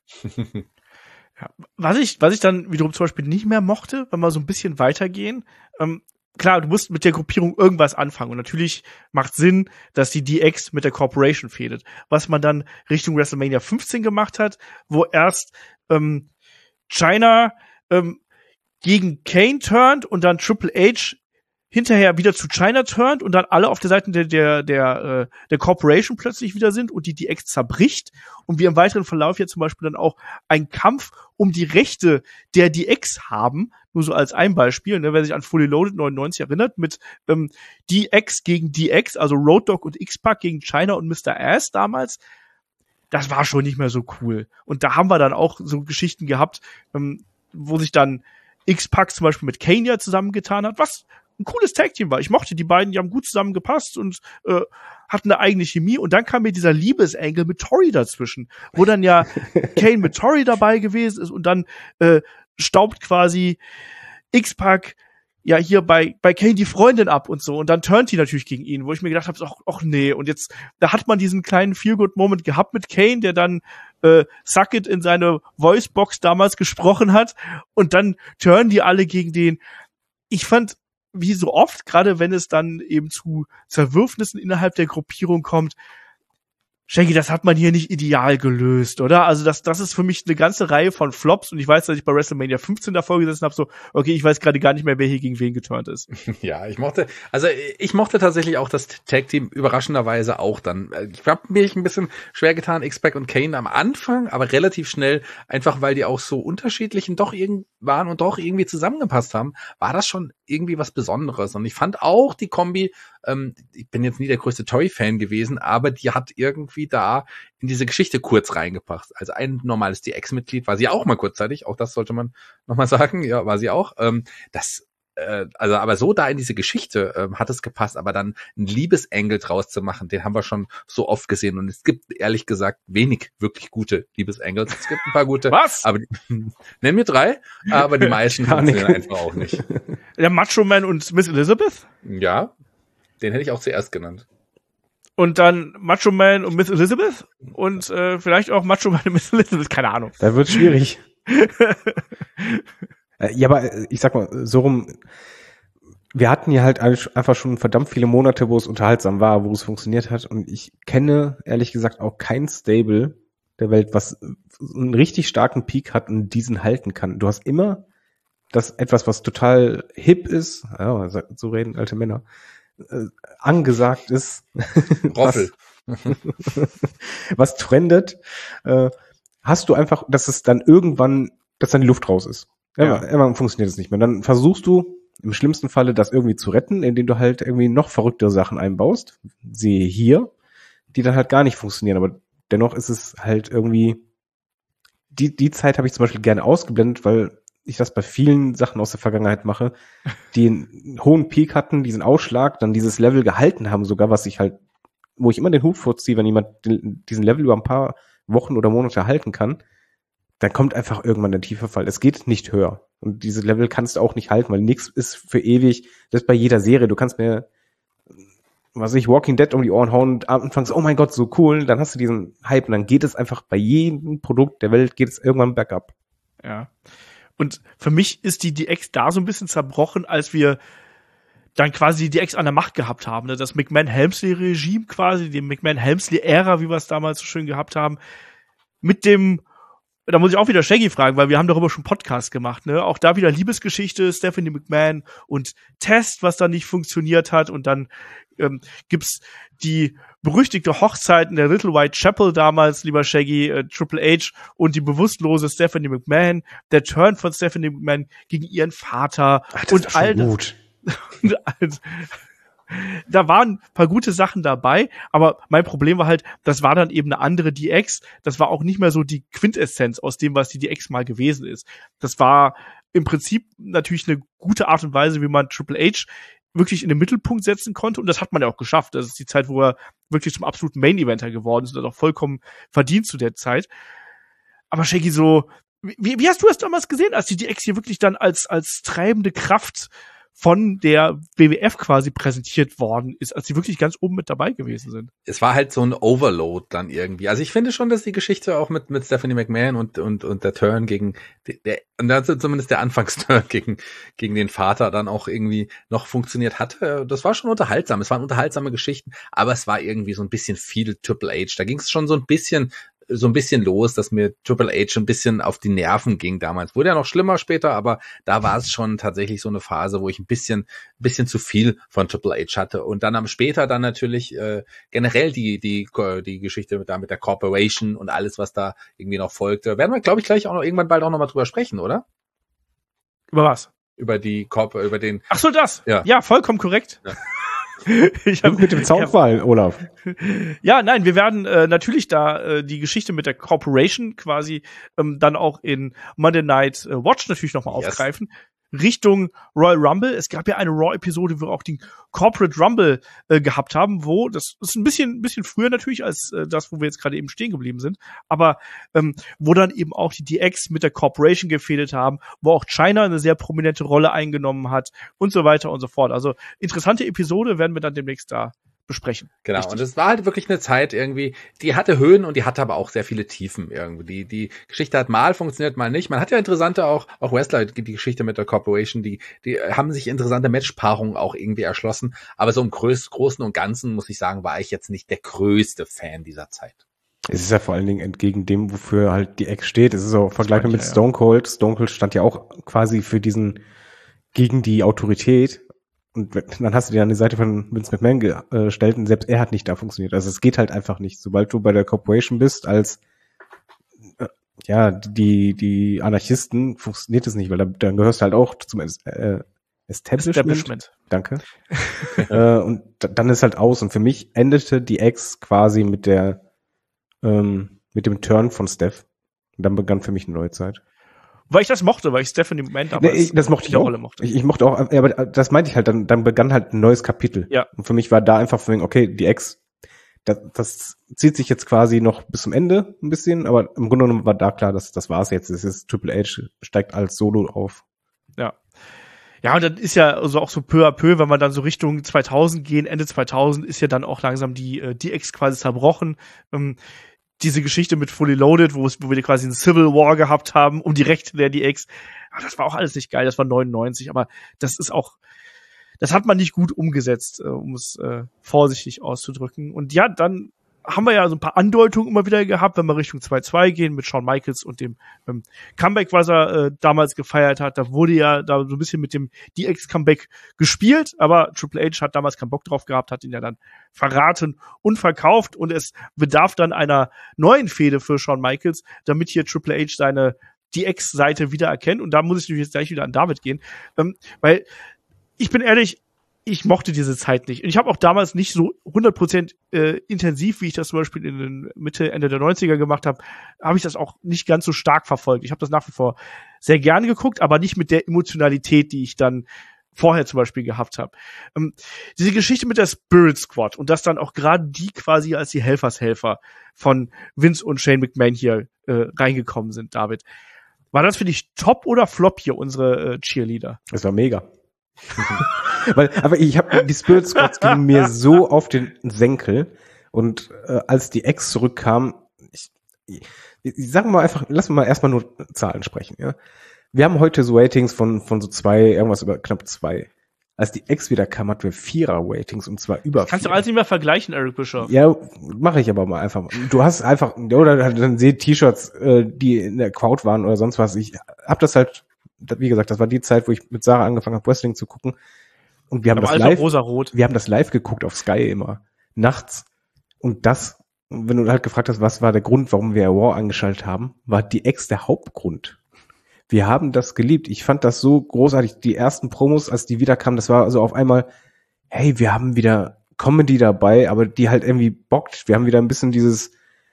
Ja, was ich dann wiederum zum Beispiel nicht mehr mochte, wenn wir so ein bisschen weitergehen, klar, du musst mit der Gruppierung irgendwas anfangen und natürlich macht Sinn, dass die DX mit der Corporation fädet. Was man dann Richtung WrestleMania 15 gemacht hat, wo erst China gegen Kane turnt und dann Triple H hinterher wieder zu China turnt und dann alle auf der Seite der Corporation plötzlich wieder sind und die DX zerbricht und wir im weiteren Verlauf jetzt zum Beispiel dann auch einen Kampf um die Rechte der DX haben, nur so als ein Beispiel, ne, wer sich an Fully Loaded 99 erinnert, mit DX gegen DX, also Road Dogg und X-Pac gegen China und Mr. Ass damals, das war schon nicht mehr so cool. Und da haben wir dann auch so Geschichten gehabt, wo sich dann X-Pac zum Beispiel mit Kane ja zusammengetan hat, was ein cooles Tag-Team war. Ich mochte die beiden, die haben gut zusammengepasst und hatten eine eigene Chemie. Und dann kam mir dieser Liebesengel mit Tori dazwischen, wo dann ja Kane mit Tori dabei gewesen ist und dann staubt quasi X-Pac ja hier bei Kane die Freundin ab und so. Und dann turnt die natürlich gegen ihn, wo ich mir gedacht habe, ach nee. Und jetzt, da hat man diesen kleinen Feel-Good-Moment gehabt mit Kane, der dann Suck It in seine Voicebox damals gesprochen hat. Und dann turnen die alle gegen den. Ich fand, wie so oft, gerade wenn es dann eben zu Zerwürfnissen innerhalb der Gruppierung kommt, Shaggy, das hat man hier nicht ideal gelöst, oder? Also das ist für mich eine ganze Reihe von Flops und ich weiß, dass ich bei WrestleMania 15 davor gesessen habe, so, okay, ich weiß gerade gar nicht mehr, wer hier gegen wen geturnt ist. Ja, ich mochte tatsächlich auch das Tag-Team überraschenderweise auch dann. Ich habe mich ein bisschen schwer getan, X-Pac und Kane am Anfang, aber relativ schnell, einfach weil die auch so unterschiedlich und doch waren und doch irgendwie zusammengepasst haben, war das schon irgendwie was Besonderes. Und ich fand auch die Kombi, ich bin jetzt nie der größte Toy-Fan gewesen, aber die hat irgendwie da in diese Geschichte kurz reingepasst. Also ein normales DX-Mitglied war sie auch mal kurzzeitig, auch das sollte man nochmal sagen, ja, war sie auch. Aber so da in diese Geschichte hat es gepasst, aber dann einen Liebesengel draus zu machen, den haben wir schon so oft gesehen und es gibt ehrlich gesagt wenig wirklich gute Liebesengels. Es gibt ein paar gute. Was? Aber nenn mir 3, aber die meisten funktionieren einfach auch nicht. Der Macho Man und Miss Elizabeth? Ja, den hätte ich auch zuerst genannt. Und dann Macho Man und Miss Elizabeth? Und vielleicht auch Macho Man und Miss Elizabeth, keine Ahnung. Da wird's schwierig. Ja, aber ich sag mal, so rum, wir hatten ja halt einfach schon verdammt viele Monate, wo es unterhaltsam war, wo es funktioniert hat und ich kenne, ehrlich gesagt, auch kein Stable der Welt, was einen richtig starken Peak hat und diesen halten kann. Du hast immer etwas, was total hip ist, ja, so reden alte Männer, angesagt ist, Roffel. was trendet, hast du einfach, dass es dann irgendwann, dass dann die Luft raus ist. Irgendwann funktioniert es nicht mehr. Dann versuchst du im schlimmsten Falle das irgendwie zu retten, indem du halt irgendwie noch verrücktere Sachen einbaust. Siehe hier, die dann halt gar nicht funktionieren. Aber dennoch ist es halt irgendwie, die Zeit habe ich zum Beispiel gerne ausgeblendet, weil ich das bei vielen Sachen aus der Vergangenheit mache, die einen hohen Peak hatten, diesen Ausschlag, dann dieses Level gehalten haben sogar, wo ich immer den Hut vorziehe, wenn jemand diesen Level über ein paar Wochen oder Monate halten kann, dann kommt einfach irgendwann der tiefe Fall. Es geht nicht höher. Und diese Level kannst du auch nicht halten, weil nichts ist für ewig. Das ist bei jeder Serie. Du kannst mir, Walking Dead um die Ohren hauen und anfangs, oh mein Gott, so cool, dann hast du diesen Hype und dann geht es einfach bei jedem Produkt der Welt geht es irgendwann bergab. Ja. Und für mich ist die DX da so ein bisschen zerbrochen, als wir dann quasi die DX an der Macht gehabt haben. Ne? Das McMahon-Helmsley-Regime quasi, die McMahon-Helmsley-Ära, wie wir es damals so schön gehabt haben, mit dem, da muss ich auch wieder Shaggy fragen, weil wir haben darüber schon Podcast gemacht, ne? Auch da wieder Liebesgeschichte, Stephanie McMahon und Test, was dann nicht funktioniert hat. Und dann gibt's die berüchtigte Hochzeit in der Little White Chapel damals, lieber Shaggy, Triple H und die bewusstlose Stephanie McMahon, der Turn von Stephanie McMahon gegen ihren Vater. Ach, das und ist schon all gut. Da waren ein paar gute Sachen dabei, aber mein Problem war halt, das war dann eben eine andere DX. Das war auch nicht mehr so die Quintessenz aus dem, was die DX mal gewesen ist. Das war im Prinzip natürlich eine gute Art und Weise, wie man Triple H wirklich in den Mittelpunkt setzen konnte. Und das hat man ja auch geschafft. Das ist die Zeit, wo er wirklich zum absoluten Main-Eventer geworden ist und das auch vollkommen verdient zu der Zeit. Aber Shaggy, so, wie hast du es damals gesehen, als die DX hier wirklich dann als treibende Kraft von der WWF quasi präsentiert worden ist, als sie wirklich ganz oben mit dabei gewesen sind? Es war halt so ein Overload dann irgendwie. Also ich finde schon, dass die Geschichte auch mit Stephanie McMahon und der Turn gegen und also zumindest der Anfangsturn gegen den Vater dann auch irgendwie noch funktioniert hatte. Das war schon unterhaltsam. Es waren unterhaltsame Geschichten, aber es war irgendwie so ein bisschen viel Triple H. Da ging es schon so ein bisschen los, dass mir Triple H ein bisschen auf die Nerven ging damals. Wurde ja noch schlimmer später, aber da war es schon tatsächlich so eine Phase, wo ich ein bisschen zu viel von Triple H hatte. Und dann später dann natürlich generell die Geschichte mit der Corporation und alles, was da irgendwie noch folgte. Werden wir, glaube ich, gleich auch noch irgendwann bald auch noch mal drüber sprechen, oder? Über was? Über den. Ach so, das. Ja, vollkommen korrekt. Ja. Mit dem Zaunfall, Olaf. Ja, nein, wir werden natürlich da die Geschichte mit der Corporation quasi dann auch in Monday Night Watch natürlich nochmal aufgreifen. Richtung Royal Rumble. Es gab ja eine Raw-Episode, wo wir auch den Corporate Rumble gehabt haben, wo, das ist ein bisschen früher natürlich als das, wo wir jetzt gerade eben stehen geblieben sind, aber wo dann eben auch die DX mit der Corporation gefädelt haben, wo auch China eine sehr prominente Rolle eingenommen hat und so weiter und so fort. Also interessante Episode werden wir dann demnächst da besprechen. Genau, richtig. Und es war halt wirklich eine Zeit irgendwie, die hatte Höhen und die hatte aber auch sehr viele Tiefen irgendwie. Die Geschichte hat mal funktioniert, mal nicht. Man hat ja interessante auch Wrestler, die Geschichte mit der Corporation, die haben sich interessante Matchpaarungen auch irgendwie erschlossen. Aber so im Großen und Ganzen, muss ich sagen, war ich jetzt nicht der größte Fan dieser Zeit. Es ist ja vor allen Dingen entgegen dem, wofür halt die X steht. Es ist auch vergleichbar mit Stone Cold. Stone Cold stand ja auch quasi für gegen die Autorität. Und dann hast du dir an die Seite von Vince McMahon gestellt und selbst er hat nicht da funktioniert. Also es geht halt einfach nicht. Sobald du bei der Corporation bist als die Anarchisten, funktioniert es nicht, weil dann gehörst du halt auch zum Establishment. Danke. Und dann ist halt aus. Und für mich endete die X quasi mit dem Turn von Steph. Und dann begann für mich eine neue Zeit. Weil ich das mochte, weil ich Stephanie McMahon damals das mochte ich auch. Rolle mochte. Ich mochte auch, aber das meinte ich halt, dann begann halt ein neues Kapitel. Ja. Und für mich war da einfach okay, die Ex, das zieht sich jetzt quasi noch bis zum Ende ein bisschen, aber im Grunde genommen war da klar, dass das war's jetzt. Es ist Triple H steigt als Solo auf. Ja. Ja, und dann ist ja also auch so peu à peu, wenn man dann so Richtung 2000 gehen, Ende 2000, ist ja dann auch langsam die Ex quasi zerbrochen. Diese Geschichte mit Fully Loaded, wo wir quasi einen Civil War gehabt haben, um die Rechte der DX. Das war auch alles nicht geil, das war 99, aber das hat man nicht gut umgesetzt, um es vorsichtig auszudrücken. Und ja, dann haben wir ja so ein paar Andeutungen immer wieder gehabt, wenn wir Richtung 2-2 gehen mit Shawn Michaels und dem Comeback, was er damals gefeiert hat. Da wurde ja da so ein bisschen mit dem DX-Comeback gespielt, aber Triple H hat damals keinen Bock drauf gehabt, hat ihn ja dann verraten und verkauft und es bedarf dann einer neuen Fehde für Shawn Michaels, damit hier Triple H seine DX-Seite wieder erkennt. Und da muss ich natürlich jetzt gleich wieder an David gehen, weil ich bin ehrlich, ich mochte diese Zeit nicht. Und ich habe auch damals nicht so 100% intensiv, wie ich das zum Beispiel in den Ende der 90er gemacht habe, habe ich das auch nicht ganz so stark verfolgt. Ich habe das nach wie vor sehr gerne geguckt, aber nicht mit der Emotionalität, die ich dann vorher zum Beispiel gehabt habe. Diese Geschichte mit der Spirit Squad und dass dann auch gerade die quasi als die Helfershelfer von Vince und Shane McMahon hier reingekommen sind, David. War das für dich top oder flop hier, unsere Cheerleader? Das war mega. Aber die Spirit Squads gingen mir so auf den Senkel und als die Ex zurückkam, ich sag mal einfach, lass mal erstmal nur Zahlen sprechen, ja. Wir haben heute so Ratings von so 2, irgendwas über knapp 2. Als die Ex wieder kam, hatten wir 4er-Ratings und zwar über 4. Kannst du alles nicht mehr vergleichen, Eric Bischoff? Ja, mache ich aber mal einfach. Du hast einfach, oder dann seht T-Shirts, die in der Crowd waren oder sonst was. Ich hab das halt, wie gesagt, das war die Zeit, wo ich mit Sarah angefangen habe, Wrestling zu gucken. Und wir haben das live, wir haben das live geguckt auf Sky immer, nachts. Und das, wenn du halt gefragt hast, was war der Grund, warum wir Raw angeschaltet haben, war die Ex der Hauptgrund. Wir haben das geliebt. Ich fand das so großartig. Die ersten Promos, als die wiederkamen, das war also auf einmal, hey, wir haben wieder Comedy dabei, aber die halt irgendwie bockt. Wir haben wieder ein bisschen dieses,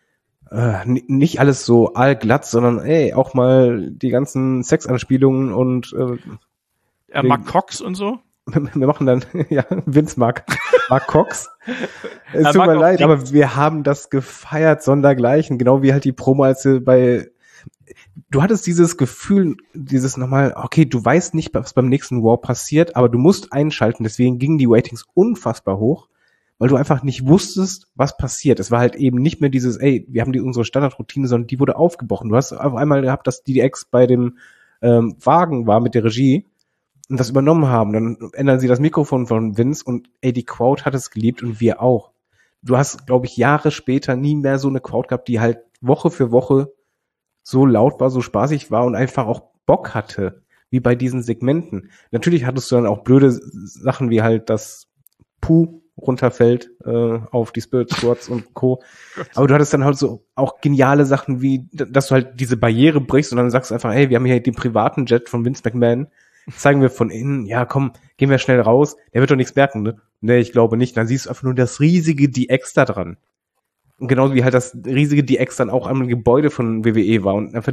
nicht alles so allglatt, sondern ey, auch mal die ganzen Sexanspielungen und Mark Cox und so. Wir machen dann, ja, Vince Mark Cox. Es tut mir leid, aber wir haben das gefeiert, sondergleichen. Genau wie halt die Promo, als sie du hattest dieses Gefühl, dieses nochmal, okay, du weißt nicht, was beim nächsten War passiert, aber du musst einschalten, deswegen gingen die Ratings unfassbar hoch, weil du einfach nicht wusstest, was passiert. Es war halt eben nicht mehr dieses, ey, wir haben unsere Standardroutine, sondern die wurde aufgebrochen. Du hast auf einmal gehabt, dass die Ex bei dem Wagen war mit der Regie und das übernommen haben. Dann ändern sie das Mikrofon von Vince und ey, die Crowd hat es geliebt und wir auch. Du hast, glaube ich, Jahre später nie mehr so eine Crowd gehabt, die halt Woche für Woche so laut war, so spaßig war und einfach auch Bock hatte, wie bei diesen Segmenten. Natürlich hattest du dann auch blöde Sachen, wie halt das Puh runterfällt auf die Spirit Squads und Co. Aber du hattest dann halt so auch geniale Sachen, wie, dass du halt diese Barriere brichst und dann sagst du einfach, hey, wir haben hier den privaten Jet von Vince McMahon, zeigen wir von innen, ja komm, gehen wir schnell raus, der wird doch nichts merken, ne? Nee, ich glaube nicht. Dann siehst du einfach nur das riesige DX da dran. Und genauso wie halt das riesige DX dann auch am Gebäude von WWE war und einfach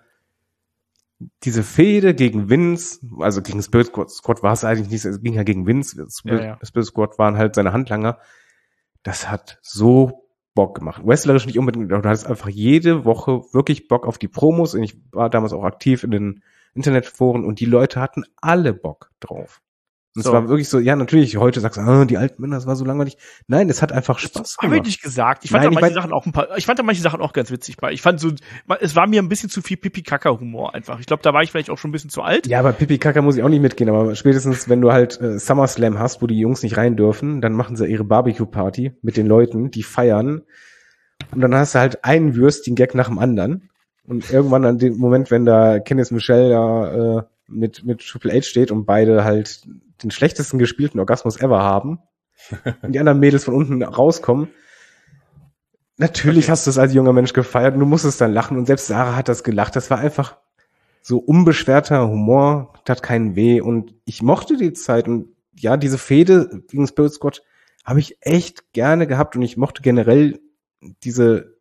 diese Fehde gegen Vince, also gegen Spirit Squad war es eigentlich nicht, es ging ja gegen Vince, Spirit Squad waren halt seine Handlanger. Das hat so Bock gemacht. Wrestlerisch nicht unbedingt, du hattest einfach jede Woche wirklich Bock auf die Promos und ich war damals auch aktiv in den Internetforen und die Leute hatten alle Bock drauf. Und es war wirklich so, ja, natürlich, heute sagst du, die alten Männer, das war so langweilig. Nein, es hat einfach Spaß gemacht. Hab ich nicht gesagt. Ich fand da manche Sachen auch ganz witzig bei. Ich fand so, es war mir ein bisschen zu viel Pipi-Kaka-Humor einfach. Ich glaube, da war ich vielleicht auch schon ein bisschen zu alt. Ja, aber Pipi-Kaka muss ich auch nicht mitgehen, aber spätestens, wenn du halt SummerSlam hast, wo die Jungs nicht rein dürfen, dann machen sie ihre Barbecue-Party mit den Leuten, die feiern. Und dann hast du halt einen Würstchen-Gag nach dem anderen. Und irgendwann an dem Moment, wenn da Kenneth Michel da mit Triple H steht und beide halt den schlechtesten gespielten Orgasmus ever haben und die anderen Mädels von unten rauskommen. Natürlich hast du es als junger Mensch gefeiert und du musstest dann lachen und selbst Sarah hat das gelacht. Das war einfach so unbeschwerter Humor, tat keinen weh und ich mochte die Zeit und ja, diese Fehde gegen Spirit Squad habe ich echt gerne gehabt und ich mochte generell diese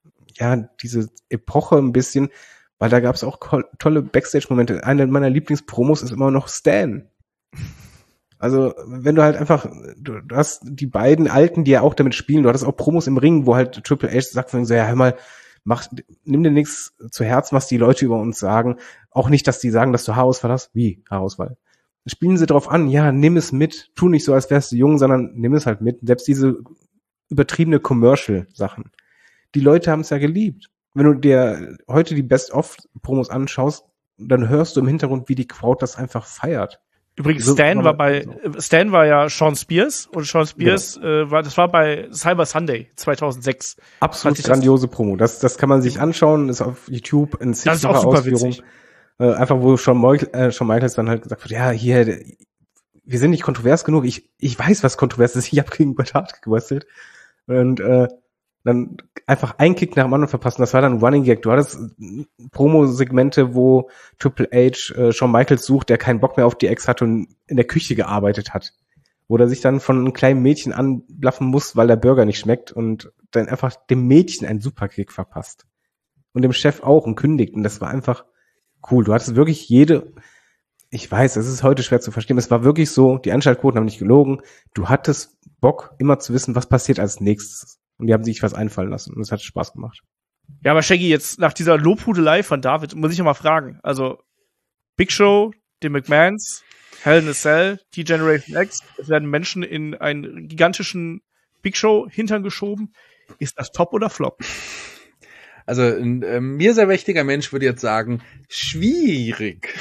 Epoche ein bisschen, weil da gab es auch tolle Backstage-Momente. Eine meiner Lieblingspromos ist immer noch Stan. Also, wenn du halt einfach, du hast die beiden Alten, die ja auch damit spielen, du hattest auch Promos im Ring, wo halt Triple H sagt von so, ja, hör mal, nimm dir nichts zu Herzen, was die Leute über uns sagen. Auch nicht, dass die sagen, dass du Haarausfall hast. Wie Haarausfall? Spielen sie drauf an, ja, nimm es mit, tu nicht so, als wärst du jung, sondern nimm es halt mit. Selbst diese übertriebene Commercial-Sachen. Die Leute haben es ja geliebt. Wenn du dir heute die Best-of-Promos anschaust, dann hörst du im Hintergrund, wie die Crowd das einfach feiert. Übrigens, Stan war ja Sean Spears und Sean Spears das war bei Cyber Sunday 2006. Absolut grandiose Promo. Das kann man sich anschauen, ist auf YouTube in zigfacher Ausführung. Einfach wo Shawn Michaels dann halt gesagt hat, ja, hier, wir sind nicht kontrovers genug. Ich weiß, was kontrovers ist. Ich habe gegen Bret Hart gewrestelt. Und dann einfach einen Kick nach dem anderen verpassen. Das war dann ein Running Gag. Du hattest Promo-Segmente, wo Triple H Shawn Michaels sucht, der keinen Bock mehr auf die Ex hat und in der Küche gearbeitet hat. Wo er sich dann von einem kleinen Mädchen anblaffen muss, weil der Burger nicht schmeckt und dann einfach dem Mädchen einen Superkick verpasst. Und dem Chef auch und kündigt. Und das war einfach cool. Du hattest wirklich ich weiß, es ist heute schwer zu verstehen, es war wirklich so, die Einschaltquoten haben nicht gelogen. Du hattest Bock, immer zu wissen, was passiert als nächstes. Und die haben sich was einfallen lassen. Und es hat Spaß gemacht. Ja, aber Shaggy, jetzt nach dieser Lobhudelei von David, muss ich ja mal fragen. Also, Big Show, die McMahons, Hell in a Cell, die Generation X, es werden Menschen in einen gigantischen Big Show-Hintern geschoben. Ist das Top oder Flop? Also, ein mir sehr mächtiger Mensch würde jetzt sagen, schwierig.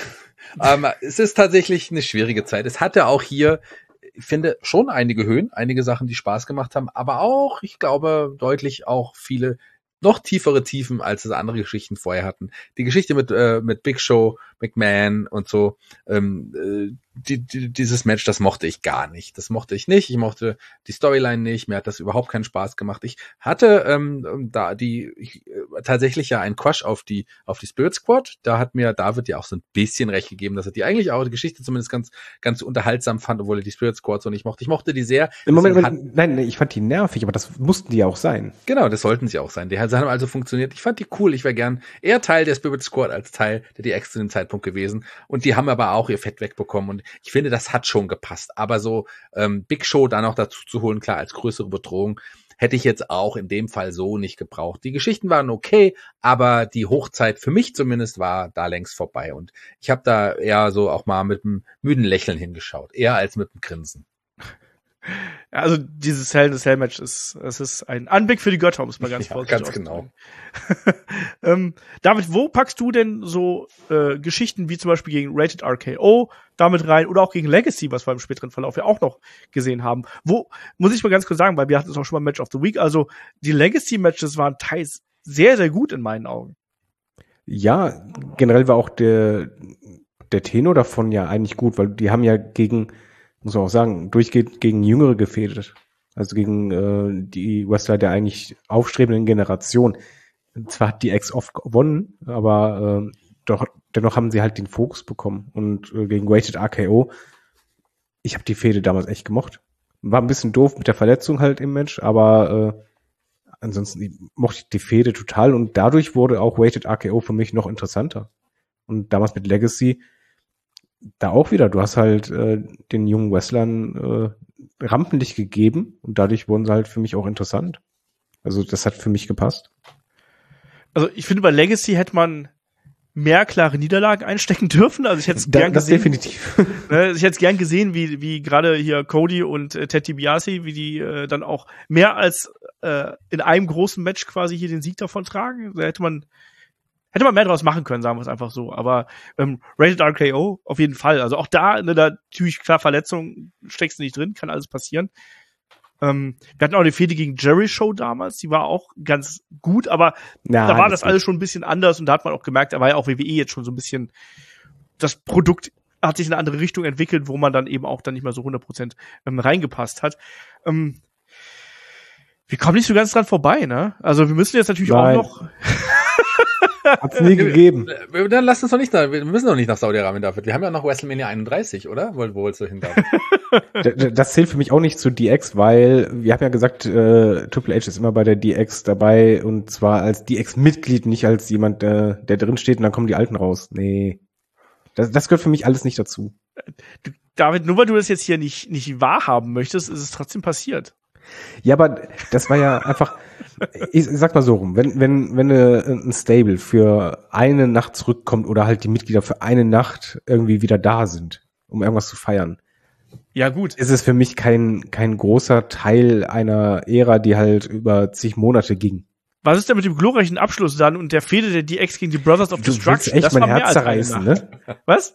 Es ist tatsächlich eine schwierige Zeit. Es hatte auch hier, ich finde, schon einige Höhen, einige Sachen, die Spaß gemacht haben, aber auch, ich glaube, deutlich auch viele noch tiefere Tiefen, als es andere Geschichten vorher hatten. Die Geschichte mit Big Show, McMahon und so, dieses Match, das mochte ich gar nicht. Das mochte ich nicht. Ich mochte die Storyline nicht. Mir hat das überhaupt keinen Spaß gemacht. Ich hatte tatsächlich ja einen Crush auf die Spirit Squad. Da hat mir David ja auch so ein bisschen recht gegeben, dass er die eigentlich auch die Geschichte zumindest ganz unterhaltsam fand, obwohl er die Spirit Squad so nicht mochte. Ich mochte die sehr. Im Moment, nein, ich fand die nervig, aber das mussten die ja auch sein. Genau, das sollten sie auch sein. Die haben also funktioniert. Ich fand die cool. Ich wäre gern eher Teil der Spirit Squad als Teil der DX zu dem Zeitpunkt gewesen. Und die haben aber auch ihr Fett wegbekommen. Und ich finde, das hat schon gepasst. Aber so Big Show da noch dazu zu holen, klar, als größere Bedrohung, hätte ich jetzt auch in dem Fall so nicht gebraucht. Die Geschichten waren okay, aber die Hochzeit für mich zumindest war da längst vorbei. Und ich habe da eher so auch mal mit einem müden Lächeln hingeschaut. Eher als mit einem Grinsen. Ja, also dieses Hell in a Cell Match es ist ein Anblick für die Götter, muss man ganz vorsichtig ganz genau. David, wo packst du denn so Geschichten wie zum Beispiel gegen Rated RKO damit rein oder auch gegen Legacy, was wir im späteren Verlauf ja auch noch gesehen haben? Wo, muss ich mal ganz kurz sagen, weil wir hatten es auch schon mal Match of the Week, also die Legacy-Matches waren teils sehr, sehr gut in meinen Augen. Ja, generell war auch der Tenor davon ja eigentlich gut, weil die haben ja muss man auch sagen, durchgeht gegen Jüngere gefädelt. Also gegen die Wrestler der eigentlich aufstrebenden Generation. Zwar hat die X oft gewonnen, aber dennoch haben sie halt den Fokus bekommen. Und gegen Rated RKO, ich habe die Fehde damals echt gemocht. War ein bisschen doof mit der Verletzung halt im Match, aber ansonsten mochte ich die Fehde total. Und dadurch wurde auch Rated RKO für mich noch interessanter. Und damals mit Legacy da auch wieder, du hast halt den jungen Wrestlern Rampenlicht gegeben und dadurch wurden sie halt für mich auch interessant. Also das hat für mich gepasst. Also ich finde, bei Legacy hätte man mehr klare Niederlagen einstecken dürfen. Also ich hätte es gern gesehen. Das definitiv. Ich hätte es gern gesehen, wie gerade hier Cody und Ted DiBiase, wie die dann auch mehr als in einem großen Match quasi hier den Sieg davon tragen. Da hätte man mehr draus machen können, sagen wir es einfach so. Aber Rated RKO auf jeden Fall. Also auch da natürlich klar Verletzung steckst du nicht drin, kann alles passieren. Wir hatten auch eine Fehde gegen Jerry Show damals, die war auch ganz gut, aber da war das alles schon ein bisschen anders und da hat man auch gemerkt, da war ja auch WWE jetzt schon so ein bisschen, das Produkt hat sich in eine andere Richtung entwickelt, wo man dann eben auch dann nicht mehr so 100% reingepasst hat. Wir kommen nicht so ganz dran vorbei, ne? Also wir müssen jetzt natürlich auch noch hat's nie gegeben. Dann lass uns doch nicht wir müssen doch nicht nach Saudi-Arabien dafür. Wir haben ja noch WrestleMania 31, oder? Wo willst du hin? Das zählt für mich auch nicht zu DX, weil wir haben ja gesagt, Triple H ist immer bei der DX dabei und zwar als DX-Mitglied, nicht als jemand, der drin steht und dann kommen die Alten raus. Nee. Das gehört für mich alles nicht dazu. David, nur weil du das jetzt hier nicht wahrhaben möchtest, ist es trotzdem passiert. Ja, aber das war ja einfach, ich sag mal so rum, wenn ein Stable für eine Nacht zurückkommt oder halt die Mitglieder für eine Nacht irgendwie wieder da sind, um irgendwas zu feiern. Ja, gut. Ist es für mich kein großer Teil einer Ära, die halt über zig Monate ging. Was ist denn mit dem glorreichen Abschluss dann und der Fehde der DX gegen die Brothers of Destruction? Du willst echt mein Herz zerreißen, ne? Was?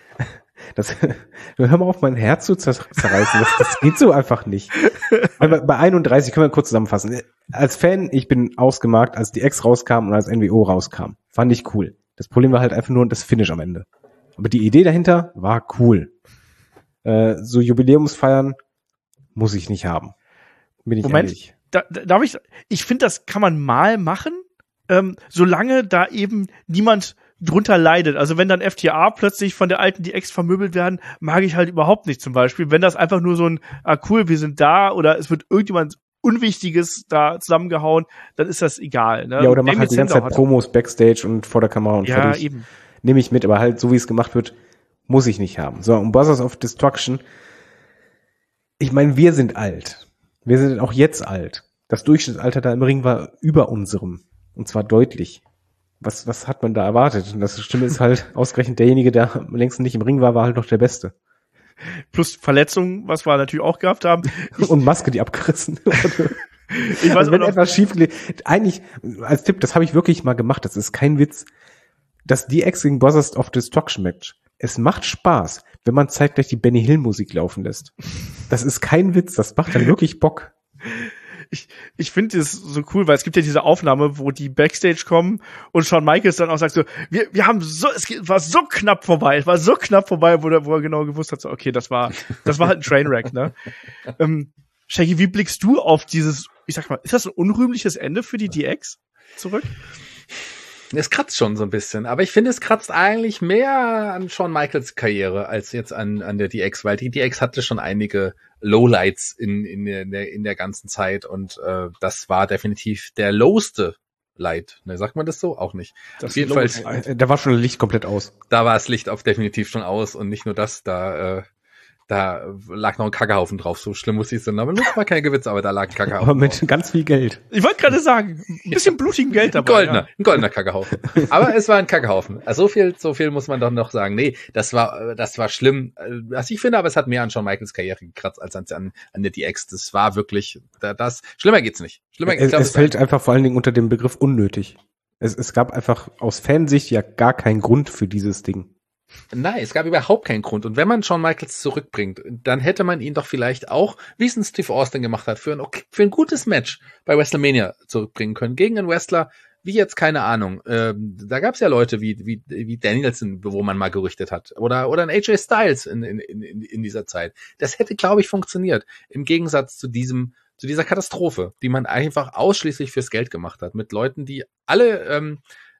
Hör mal auf, mein Herz zu zerreißen. Das geht so einfach nicht. Bei 31 können wir kurz zusammenfassen. Als Fan, ich bin ausgemarkt, als die X rauskam und als NWO rauskam. Fand ich cool. Das Problem war halt einfach nur das Finish am Ende. Aber die Idee dahinter war cool. So Jubiläumsfeiern muss ich nicht haben. Bin ich ehrlich. Ich finde, das kann man mal machen, solange da eben niemand drunter leidet. Also wenn dann FTA plötzlich von der alten DX vermöbelt werden, mag ich halt überhaupt nicht zum Beispiel. Wenn das einfach nur so ein, cool, wir sind da oder es wird irgendjemand Unwichtiges da zusammengehauen, dann ist das egal. Ne? Ja, oder mach halt die ganze Zeit Promos Backstage und vor der Kamera und fertig. Ja, eben. Nehme ich mit, aber halt so wie es gemacht wird, muss ich nicht haben. So, und Brothers of Destruction, ich meine, wir sind alt. Wir sind auch jetzt alt. Das Durchschnittsalter da im Ring war über unserem. Und zwar deutlich. Was hat man da erwartet? Und das Stimme ist halt ausgerechnet derjenige, der am längsten nicht im Ring war halt noch der Beste. Plus Verletzungen, was wir natürlich auch gehabt haben. Und Maske, die abgerissen wurde. Ich weiß, wenn etwas schief geht, eigentlich, als Tipp, das habe ich wirklich mal gemacht, das ist kein Witz, das DX gegen Brothers of Destruction Match es macht Spaß, wenn man zeitgleich die Benny Hill Musik laufen lässt. Das ist kein Witz, das macht dann wirklich Bock. Ich finde es so cool, weil es gibt ja diese Aufnahme, wo die Backstage kommen und Shawn Michaels dann auch sagt so, wir haben so, war so knapp vorbei, wo er genau gewusst hat, so, okay, das war halt ein Trainwreck, ne? Shaggy, wie blickst du auf dieses, ich sag mal, ist das ein unrühmliches Ende für die DX zurück? Es kratzt schon so ein bisschen, aber ich finde, es kratzt eigentlich mehr an Shawn Michaels Karriere als jetzt an der DX, weil die DX hatte schon einige Lowlights in der ganzen Zeit und das war definitiv der lowste Light. Ne, sagt man das so? Auch nicht. Das auf jeden Fall. Da war schon das Licht komplett aus. Da war das Licht definitiv schon aus und nicht nur das, da lag noch ein Kackehaufen drauf. So schlimm muss ich es sein. Aber das war kein Gewitz, aber da lag ein Kackehaufen. Aber mit ganz viel Geld. Ich wollte gerade sagen, ein bisschen blutigen Geld dabei. Ein goldener Kackehaufen. Aber es war ein Kackehaufen. Also so viel muss man doch noch sagen. Nee, das war schlimm. Was ich finde, aber es hat mehr an Shawn Michaels Karriere gekratzt als an der DX. Das war wirklich, schlimmer geht's nicht. Es fällt einfach vor allen Dingen unter dem Begriff unnötig. Es gab einfach aus Fansicht ja gar keinen Grund für dieses Ding. Nein, es gab überhaupt keinen Grund. Und wenn man Shawn Michaels zurückbringt, dann hätte man ihn doch vielleicht auch, wie es ein Steve Austin gemacht hat, für ein gutes Match bei WrestleMania zurückbringen können. Gegen einen Wrestler, wie jetzt, keine Ahnung. Da gab es ja Leute wie Danielson, wo man mal gerüchtet hat. Oder ein AJ Styles in dieser Zeit. Das hätte, glaube ich, funktioniert. Im Gegensatz zu dieser Katastrophe, die man einfach ausschließlich fürs Geld gemacht hat. Mit Leuten, die alle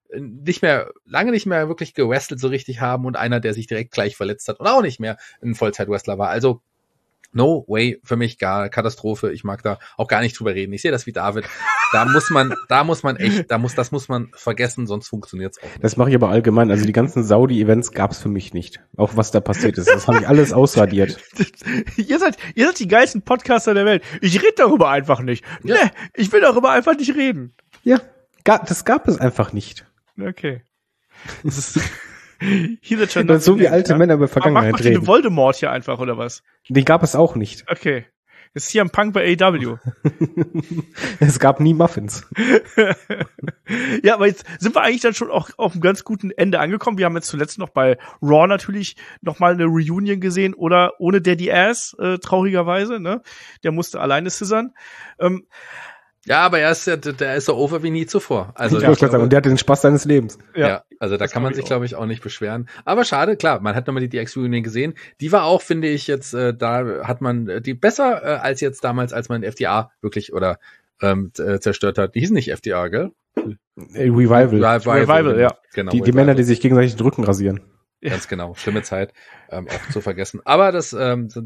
lange nicht mehr wirklich gewrestelt so richtig haben und einer, der sich direkt gleich verletzt hat und auch nicht mehr ein Vollzeit-Wrestler war. Also, no way, für mich gar Katastrophe. Ich mag da auch gar nicht drüber reden. Ich sehe das wie David. Das muss man vergessen, sonst funktioniert's auch nicht. Das mache ich aber allgemein. Also die ganzen Saudi-Events gab's für mich nicht. Auch was da passiert ist. Das habe ich alles ausradiert. Ihr seid die geilsten Podcaster der Welt. Ich rede darüber einfach nicht. Ja. Nee, ich will darüber einfach nicht reden. Ja, das gab es einfach nicht. Okay. Das ist so wie alte Männer über Vergangenheit reden. Macht Voldemort hier einfach, oder was? Den gab es auch nicht. Okay. Das ist hier ein Punk bei AEW. Es gab nie Muffins. Ja, aber jetzt sind wir eigentlich dann schon auch auf einem ganz guten Ende angekommen. Wir haben jetzt zuletzt noch bei Raw natürlich noch mal eine Reunion gesehen, oder ohne Daddy Ass, traurigerweise, ne? Der musste alleine scissern. Ja, aber der ist so over wie nie zuvor. Also ich glaube, und der hatte den Spaß seines Lebens. Ja, also da kann man sich, glaube ich, auch nicht beschweren. Aber schade, klar, man hat nochmal die DX-Reunion gesehen. Die war auch, finde ich, jetzt, da hat man die besser als jetzt damals, als man FTA wirklich zerstört hat. Die hießen nicht FTA, gell? Revival, ja. Genau. Die Männer, die sich gegenseitig den Rücken rasieren. Ganz genau, schlimme Zeit, auch zu vergessen. Aber ich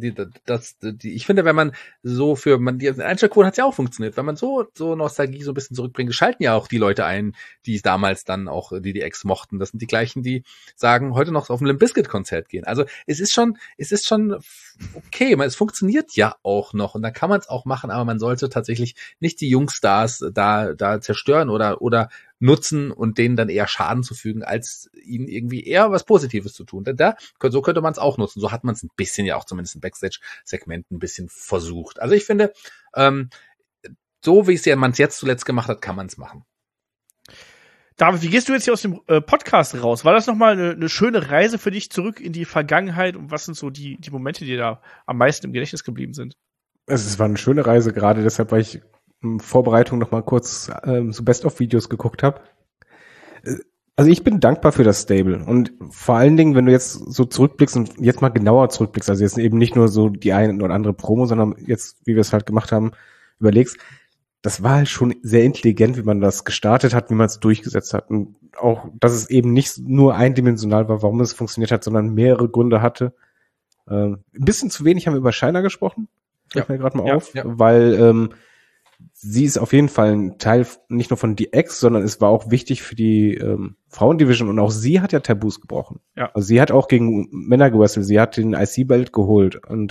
finde, wenn man so die Einstellquote hat ja auch funktioniert, wenn man so Nostalgie so ein bisschen zurückbringt, schalten ja auch die Leute ein, die damals dann auch die DX mochten. Das sind die gleichen, die sagen, heute noch auf ein Limp Bizkit Konzert gehen. Also es ist schon okay, es funktioniert ja auch noch und da kann man es auch machen, aber man sollte tatsächlich nicht die Jungstars da zerstören oder nutzen und denen dann eher Schaden zufügen, als ihnen irgendwie eher was Positives zu tun. So könnte man es auch nutzen. So hat man es ein bisschen ja auch zumindest im Backstage-Segment ein bisschen versucht. Also ich finde, so wie man es jetzt zuletzt gemacht hat, kann man es machen. David, wie gehst du jetzt hier aus dem Podcast raus? War das nochmal eine schöne Reise für dich zurück in die Vergangenheit und was sind so die Momente, die da am meisten im Gedächtnis geblieben sind? Es war eine schöne Reise gerade, deshalb war ich in Vorbereitung noch mal kurz so Best-of-Videos geguckt habe. Also ich bin dankbar für das Stable und vor allen Dingen, wenn du jetzt so zurückblickst und jetzt mal genauer zurückblickst, also jetzt eben nicht nur so die eine oder andere Promo, sondern jetzt, wie wir es halt gemacht haben, überlegst, das war halt schon sehr intelligent, wie man das gestartet hat, wie man es durchgesetzt hat und auch, dass es eben nicht nur eindimensional war, warum es funktioniert hat, sondern mehrere Gründe hatte. Ein bisschen zu wenig haben wir über Shayna gesprochen, fällt mir gerade mal auf, weil sie ist auf jeden Fall ein Teil nicht nur von DX, sondern es war auch wichtig für die Frauendivision und auch sie hat ja Tabus gebrochen. Ja. Also sie hat auch gegen Männer gewrestelt, sie hat den IC-Belt geholt und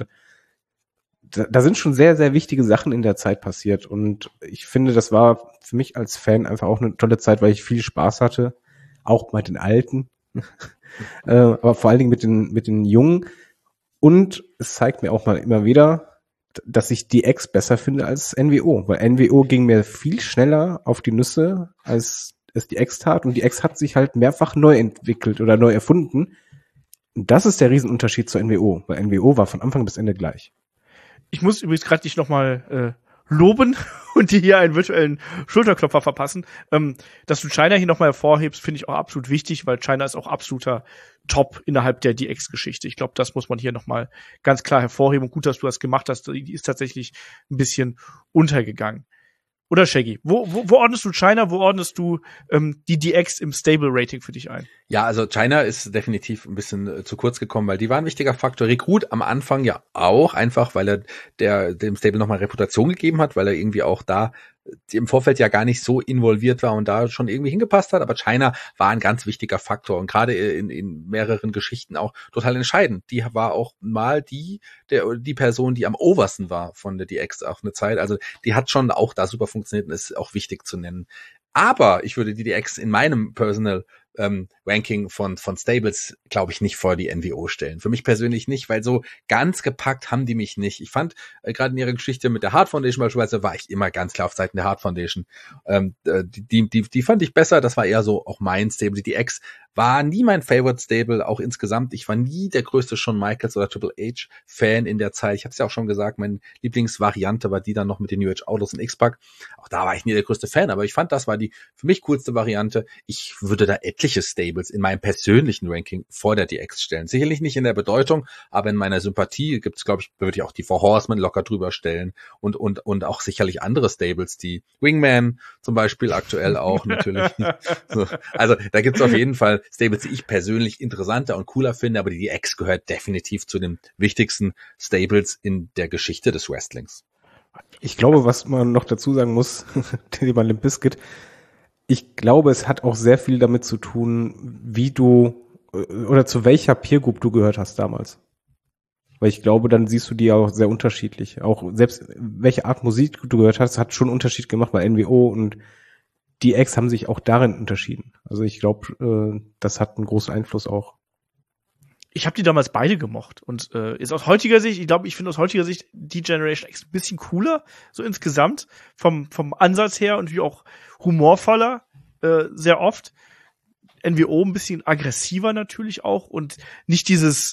da sind schon sehr, sehr wichtige Sachen in der Zeit passiert und ich finde, das war für mich als Fan einfach auch eine tolle Zeit, weil ich viel Spaß hatte, auch mit den Alten, aber vor allen Dingen mit den Jungen und es zeigt mir auch mal immer wieder, dass ich DX besser finde als NWO, weil NWO ging mir viel schneller auf die Nüsse, als es DX tat und DX hat sich halt mehrfach neu entwickelt oder neu erfunden. Das ist der Riesenunterschied zur NWO, weil NWO war von Anfang bis Ende gleich. Ich muss übrigens gerade dich nochmal loben und dir hier einen virtuellen Schulterklopfer verpassen. Dass du Chyna hier nochmal hervorhebst, finde ich auch absolut wichtig, weil Chyna ist auch absoluter Top innerhalb der DX-Geschichte. Ich glaube, das muss man hier nochmal ganz klar hervorheben. Und gut, dass du das gemacht hast. Die ist tatsächlich ein bisschen untergegangen. Oder Shaggy? Wo ordnest du Chyna, wo ordnest du die DX im Stable-Rating für dich ein? Ja, also Chyna ist definitiv ein bisschen zu kurz gekommen, weil die war ein wichtiger Faktor. Rekrut am Anfang ja auch, einfach weil er dem Stable nochmal Reputation gegeben hat, weil er irgendwie auch da im Vorfeld ja gar nicht so involviert war und da schon irgendwie hingepasst hat, aber Chyna war ein ganz wichtiger Faktor und gerade in mehreren Geschichten auch total entscheidend. Die war auch mal die Person, die am obersten war von der DX auch eine Zeit, also die hat schon auch da super funktioniert und ist auch wichtig zu nennen. Aber ich würde die DX in meinem Personal Ranking von Stables, glaube ich, nicht vor die NWO stellen. Für mich persönlich nicht, weil so ganz gepackt haben die mich nicht. Ich fand, gerade in ihrer Geschichte mit der Hart Foundation beispielsweise, war ich immer ganz klar auf Seiten der Hart Foundation. Die fand ich besser, das war eher so auch mein Stable. Die DX war nie mein Favorite Stable, auch insgesamt. Ich war nie der größte Shawn Michaels oder Triple H Fan in der Zeit. Ich habe es ja auch schon gesagt, meine Lieblingsvariante war die dann noch mit den New Age Outlaws und X-Pac. Auch da war ich nie der größte Fan, aber ich fand, das war die für mich coolste Variante. Ich würde da etliche Stables in meinem persönlichen Ranking vor der DX stellen. Sicherlich nicht in der Bedeutung, aber in meiner Sympathie gibt's, glaube ich, würde ich auch die Four Horsemen locker drüber stellen und auch sicherlich andere Stables, die Wingman zum Beispiel aktuell auch natürlich. So, also da gibt's auf jeden Fall Stables, die ich persönlich interessanter und cooler finde, aber die DX gehört definitiv zu den wichtigsten Stables in der Geschichte des Wrestlings. Ich glaube, was man noch dazu sagen muss, Thema Limp Bizkit, ich glaube, es hat auch sehr viel damit zu tun, wie du oder zu welcher Peer Group du gehört hast damals. Weil ich glaube, dann siehst du die auch sehr unterschiedlich. Auch selbst welche Art Musik du gehört hast, hat schon einen Unterschied gemacht bei NWO und die X haben sich auch darin unterschieden. Also ich glaube, das hat einen großen Einfluss auch. Ich habe die damals beide gemocht und ist aus heutiger Sicht, ich finde aus heutiger Sicht die Generation X ein bisschen cooler, so insgesamt vom Ansatz her und wie auch humorvoller sehr oft. NWO ein bisschen aggressiver natürlich auch und nicht dieses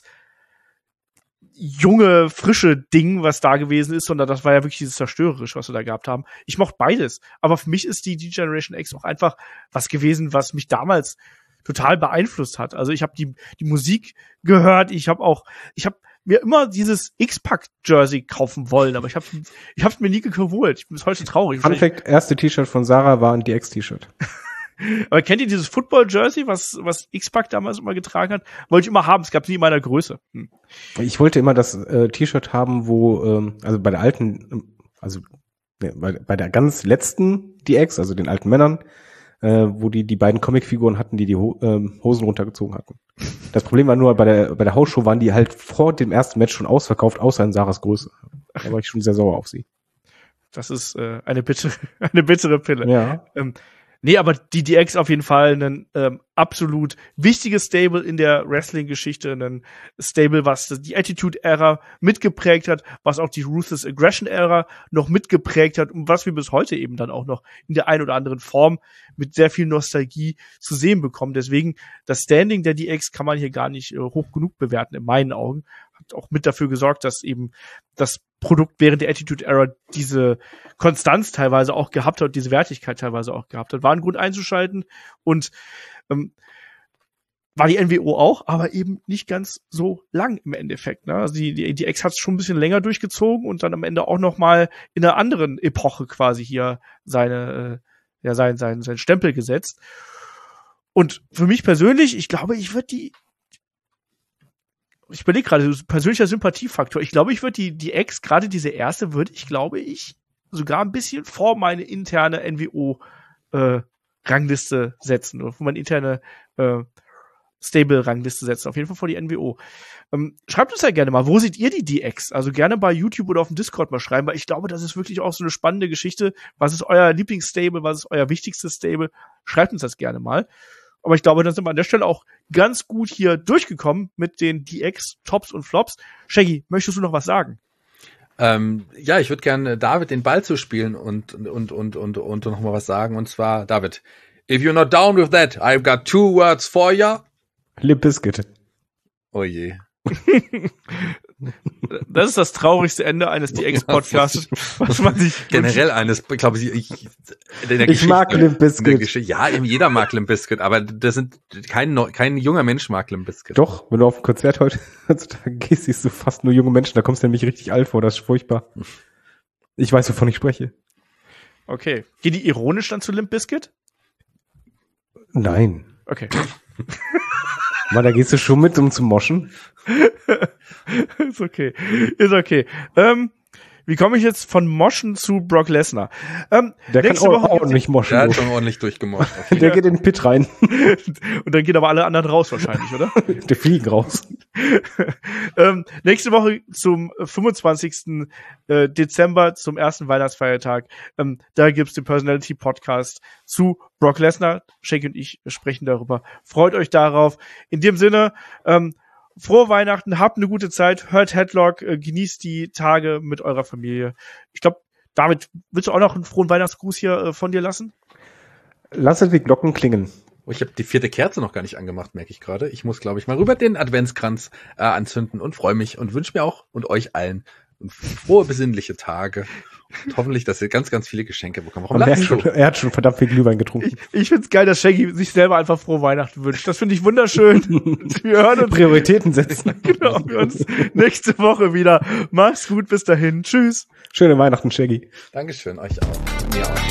junge, frische Ding, was da gewesen ist, sondern das war ja wirklich dieses zerstörerisch, was wir da gehabt haben. Ich mochte beides, aber für mich ist die Generation X auch einfach was gewesen, was mich damals total beeinflusst hat. Also ich habe die Musik gehört, ich habe mir immer dieses X-Pac-Jersey kaufen wollen, aber ich hab's mir nie geholt. Ich bin bis heute traurig. Fun Fact, erste T-Shirt von Sarah war ein DX-T-Shirt. Aber kennt ihr dieses Football-Jersey, was X-Pac damals immer getragen hat? Wollte ich immer haben, es gab nie in meiner Größe. Ich wollte immer das T-Shirt haben, wo, also bei der alten, bei der ganz letzten DX, also den alten Männern, wo die beiden Comicfiguren hatten, die Hosen runtergezogen hatten. Das Problem war nur, bei der Hausshow waren die halt vor dem ersten Match schon ausverkauft, außer in Sarahs Größe. Da war ich schon sehr sauer auf sie. Das ist eine bittere Pille. Ja. Nee, aber die DX auf jeden Fall ein absolut wichtiges Stable in der Wrestling-Geschichte, ein Stable, was die Attitude-Ära mitgeprägt hat, was auch die Ruthless Aggression-Ära noch mitgeprägt hat und was wir bis heute eben dann auch noch in der einen oder anderen Form mit sehr viel Nostalgie zu sehen bekommen. Deswegen, das Standing der DX kann man hier gar nicht hoch genug bewerten, in meinen Augen. Hat auch mit dafür gesorgt, dass eben das Produkt während der Attitude Era diese Konstanz teilweise auch gehabt hat, diese Wertigkeit teilweise auch gehabt hat. War ein Grund einzuschalten und war die NWO auch, aber eben nicht ganz so lang im Endeffekt. Ne? Also die X hat es schon ein bisschen länger durchgezogen und dann am Ende auch noch mal in einer anderen Epoche quasi hier seinen Stempel gesetzt. Und für mich persönlich, ich glaube, ich überlege gerade, persönlicher Sympathiefaktor. Ich glaube, ich würde die X, gerade diese erste, glaube ich, sogar ein bisschen vor meine interne NWO-Rangliste setzen. Oder vor meine interne Stable-Rangliste setzen. Auf jeden Fall vor die NWO. Schreibt uns ja gerne mal, wo seht ihr die DX? Also gerne bei YouTube oder auf dem Discord mal schreiben, weil ich glaube, das ist wirklich auch so eine spannende Geschichte. Was ist euer Lieblingsstable? Was ist euer wichtigstes Stable? Schreibt uns das gerne mal. Aber ich glaube, dann sind wir an der Stelle auch ganz gut hier durchgekommen mit den DX-Tops und Flops. Shaggy, möchtest du noch was sagen? Ja, ich würde gerne David den Ball zuspielen und noch mal was sagen. Und zwar, David, if you're not down with that, I've got 2 words for ya. Limp Bizkit. Oh je. Das ist das traurigste Ende eines DX-Podcasts, was man sich generell eines, glaube ich mag Limp Bizkit. Ja, eben jeder mag Limp Bizkit, aber das sind kein junger Mensch mag Limp Bizkit. Doch, wenn du auf ein Konzert heutzutage gehst, siehst du fast nur junge Menschen, da kommst du nämlich richtig alt vor, das ist furchtbar. Ich weiß, wovon ich spreche. Okay. Geht die ironisch dann zu Limp Bizkit? Nein. Okay. Mal, da gehst du schon mit, um zu moschen. Ist okay. Wie komme ich jetzt von Moschen zu Brock Lesnar? Der kann auch ordentlich moschen. Der hat schon ordentlich durchgemoscht. Okay. Der geht in den Pit rein. Und dann gehen aber alle anderen raus wahrscheinlich, oder? Der fliegen raus. Nächste Woche zum 25. Dezember, zum ersten Weihnachtsfeiertag. Da gibt's den Personality Podcast zu Brock Lesnar. Shaggy und ich sprechen darüber. Freut euch darauf. In dem Sinne, frohe Weihnachten, habt eine gute Zeit, hört Headlock, genießt die Tage mit eurer Familie. Ich glaube, David, willst du auch noch einen frohen Weihnachtsgruß hier von dir lassen? Lasst die Glocken klingen. Oh, ich habe die 4. Kerze noch gar nicht angemacht, merke ich gerade. Ich muss, glaube ich, mal rüber den Adventskranz anzünden und freue mich und wünsche mir auch und euch allen frohe, besinnliche Tage. Und hoffentlich, dass ihr ganz, ganz viele Geschenke bekommt. Warum lachst du? Er hat schon verdammt viel Glühwein getrunken. Ich find's geil, dass Shaggy sich selber einfach frohe Weihnachten wünscht. Das finde ich wunderschön. Wir hören uns. Prioritäten setzen. Genau, wir hören uns nächste Woche wieder. Mach's gut, bis dahin. Tschüss. Schöne Weihnachten, Shaggy. Dankeschön, euch auch. Mir auch.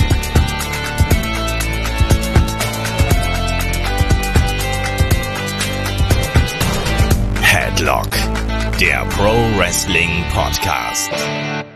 Headlock, der Pro Wrestling Podcast.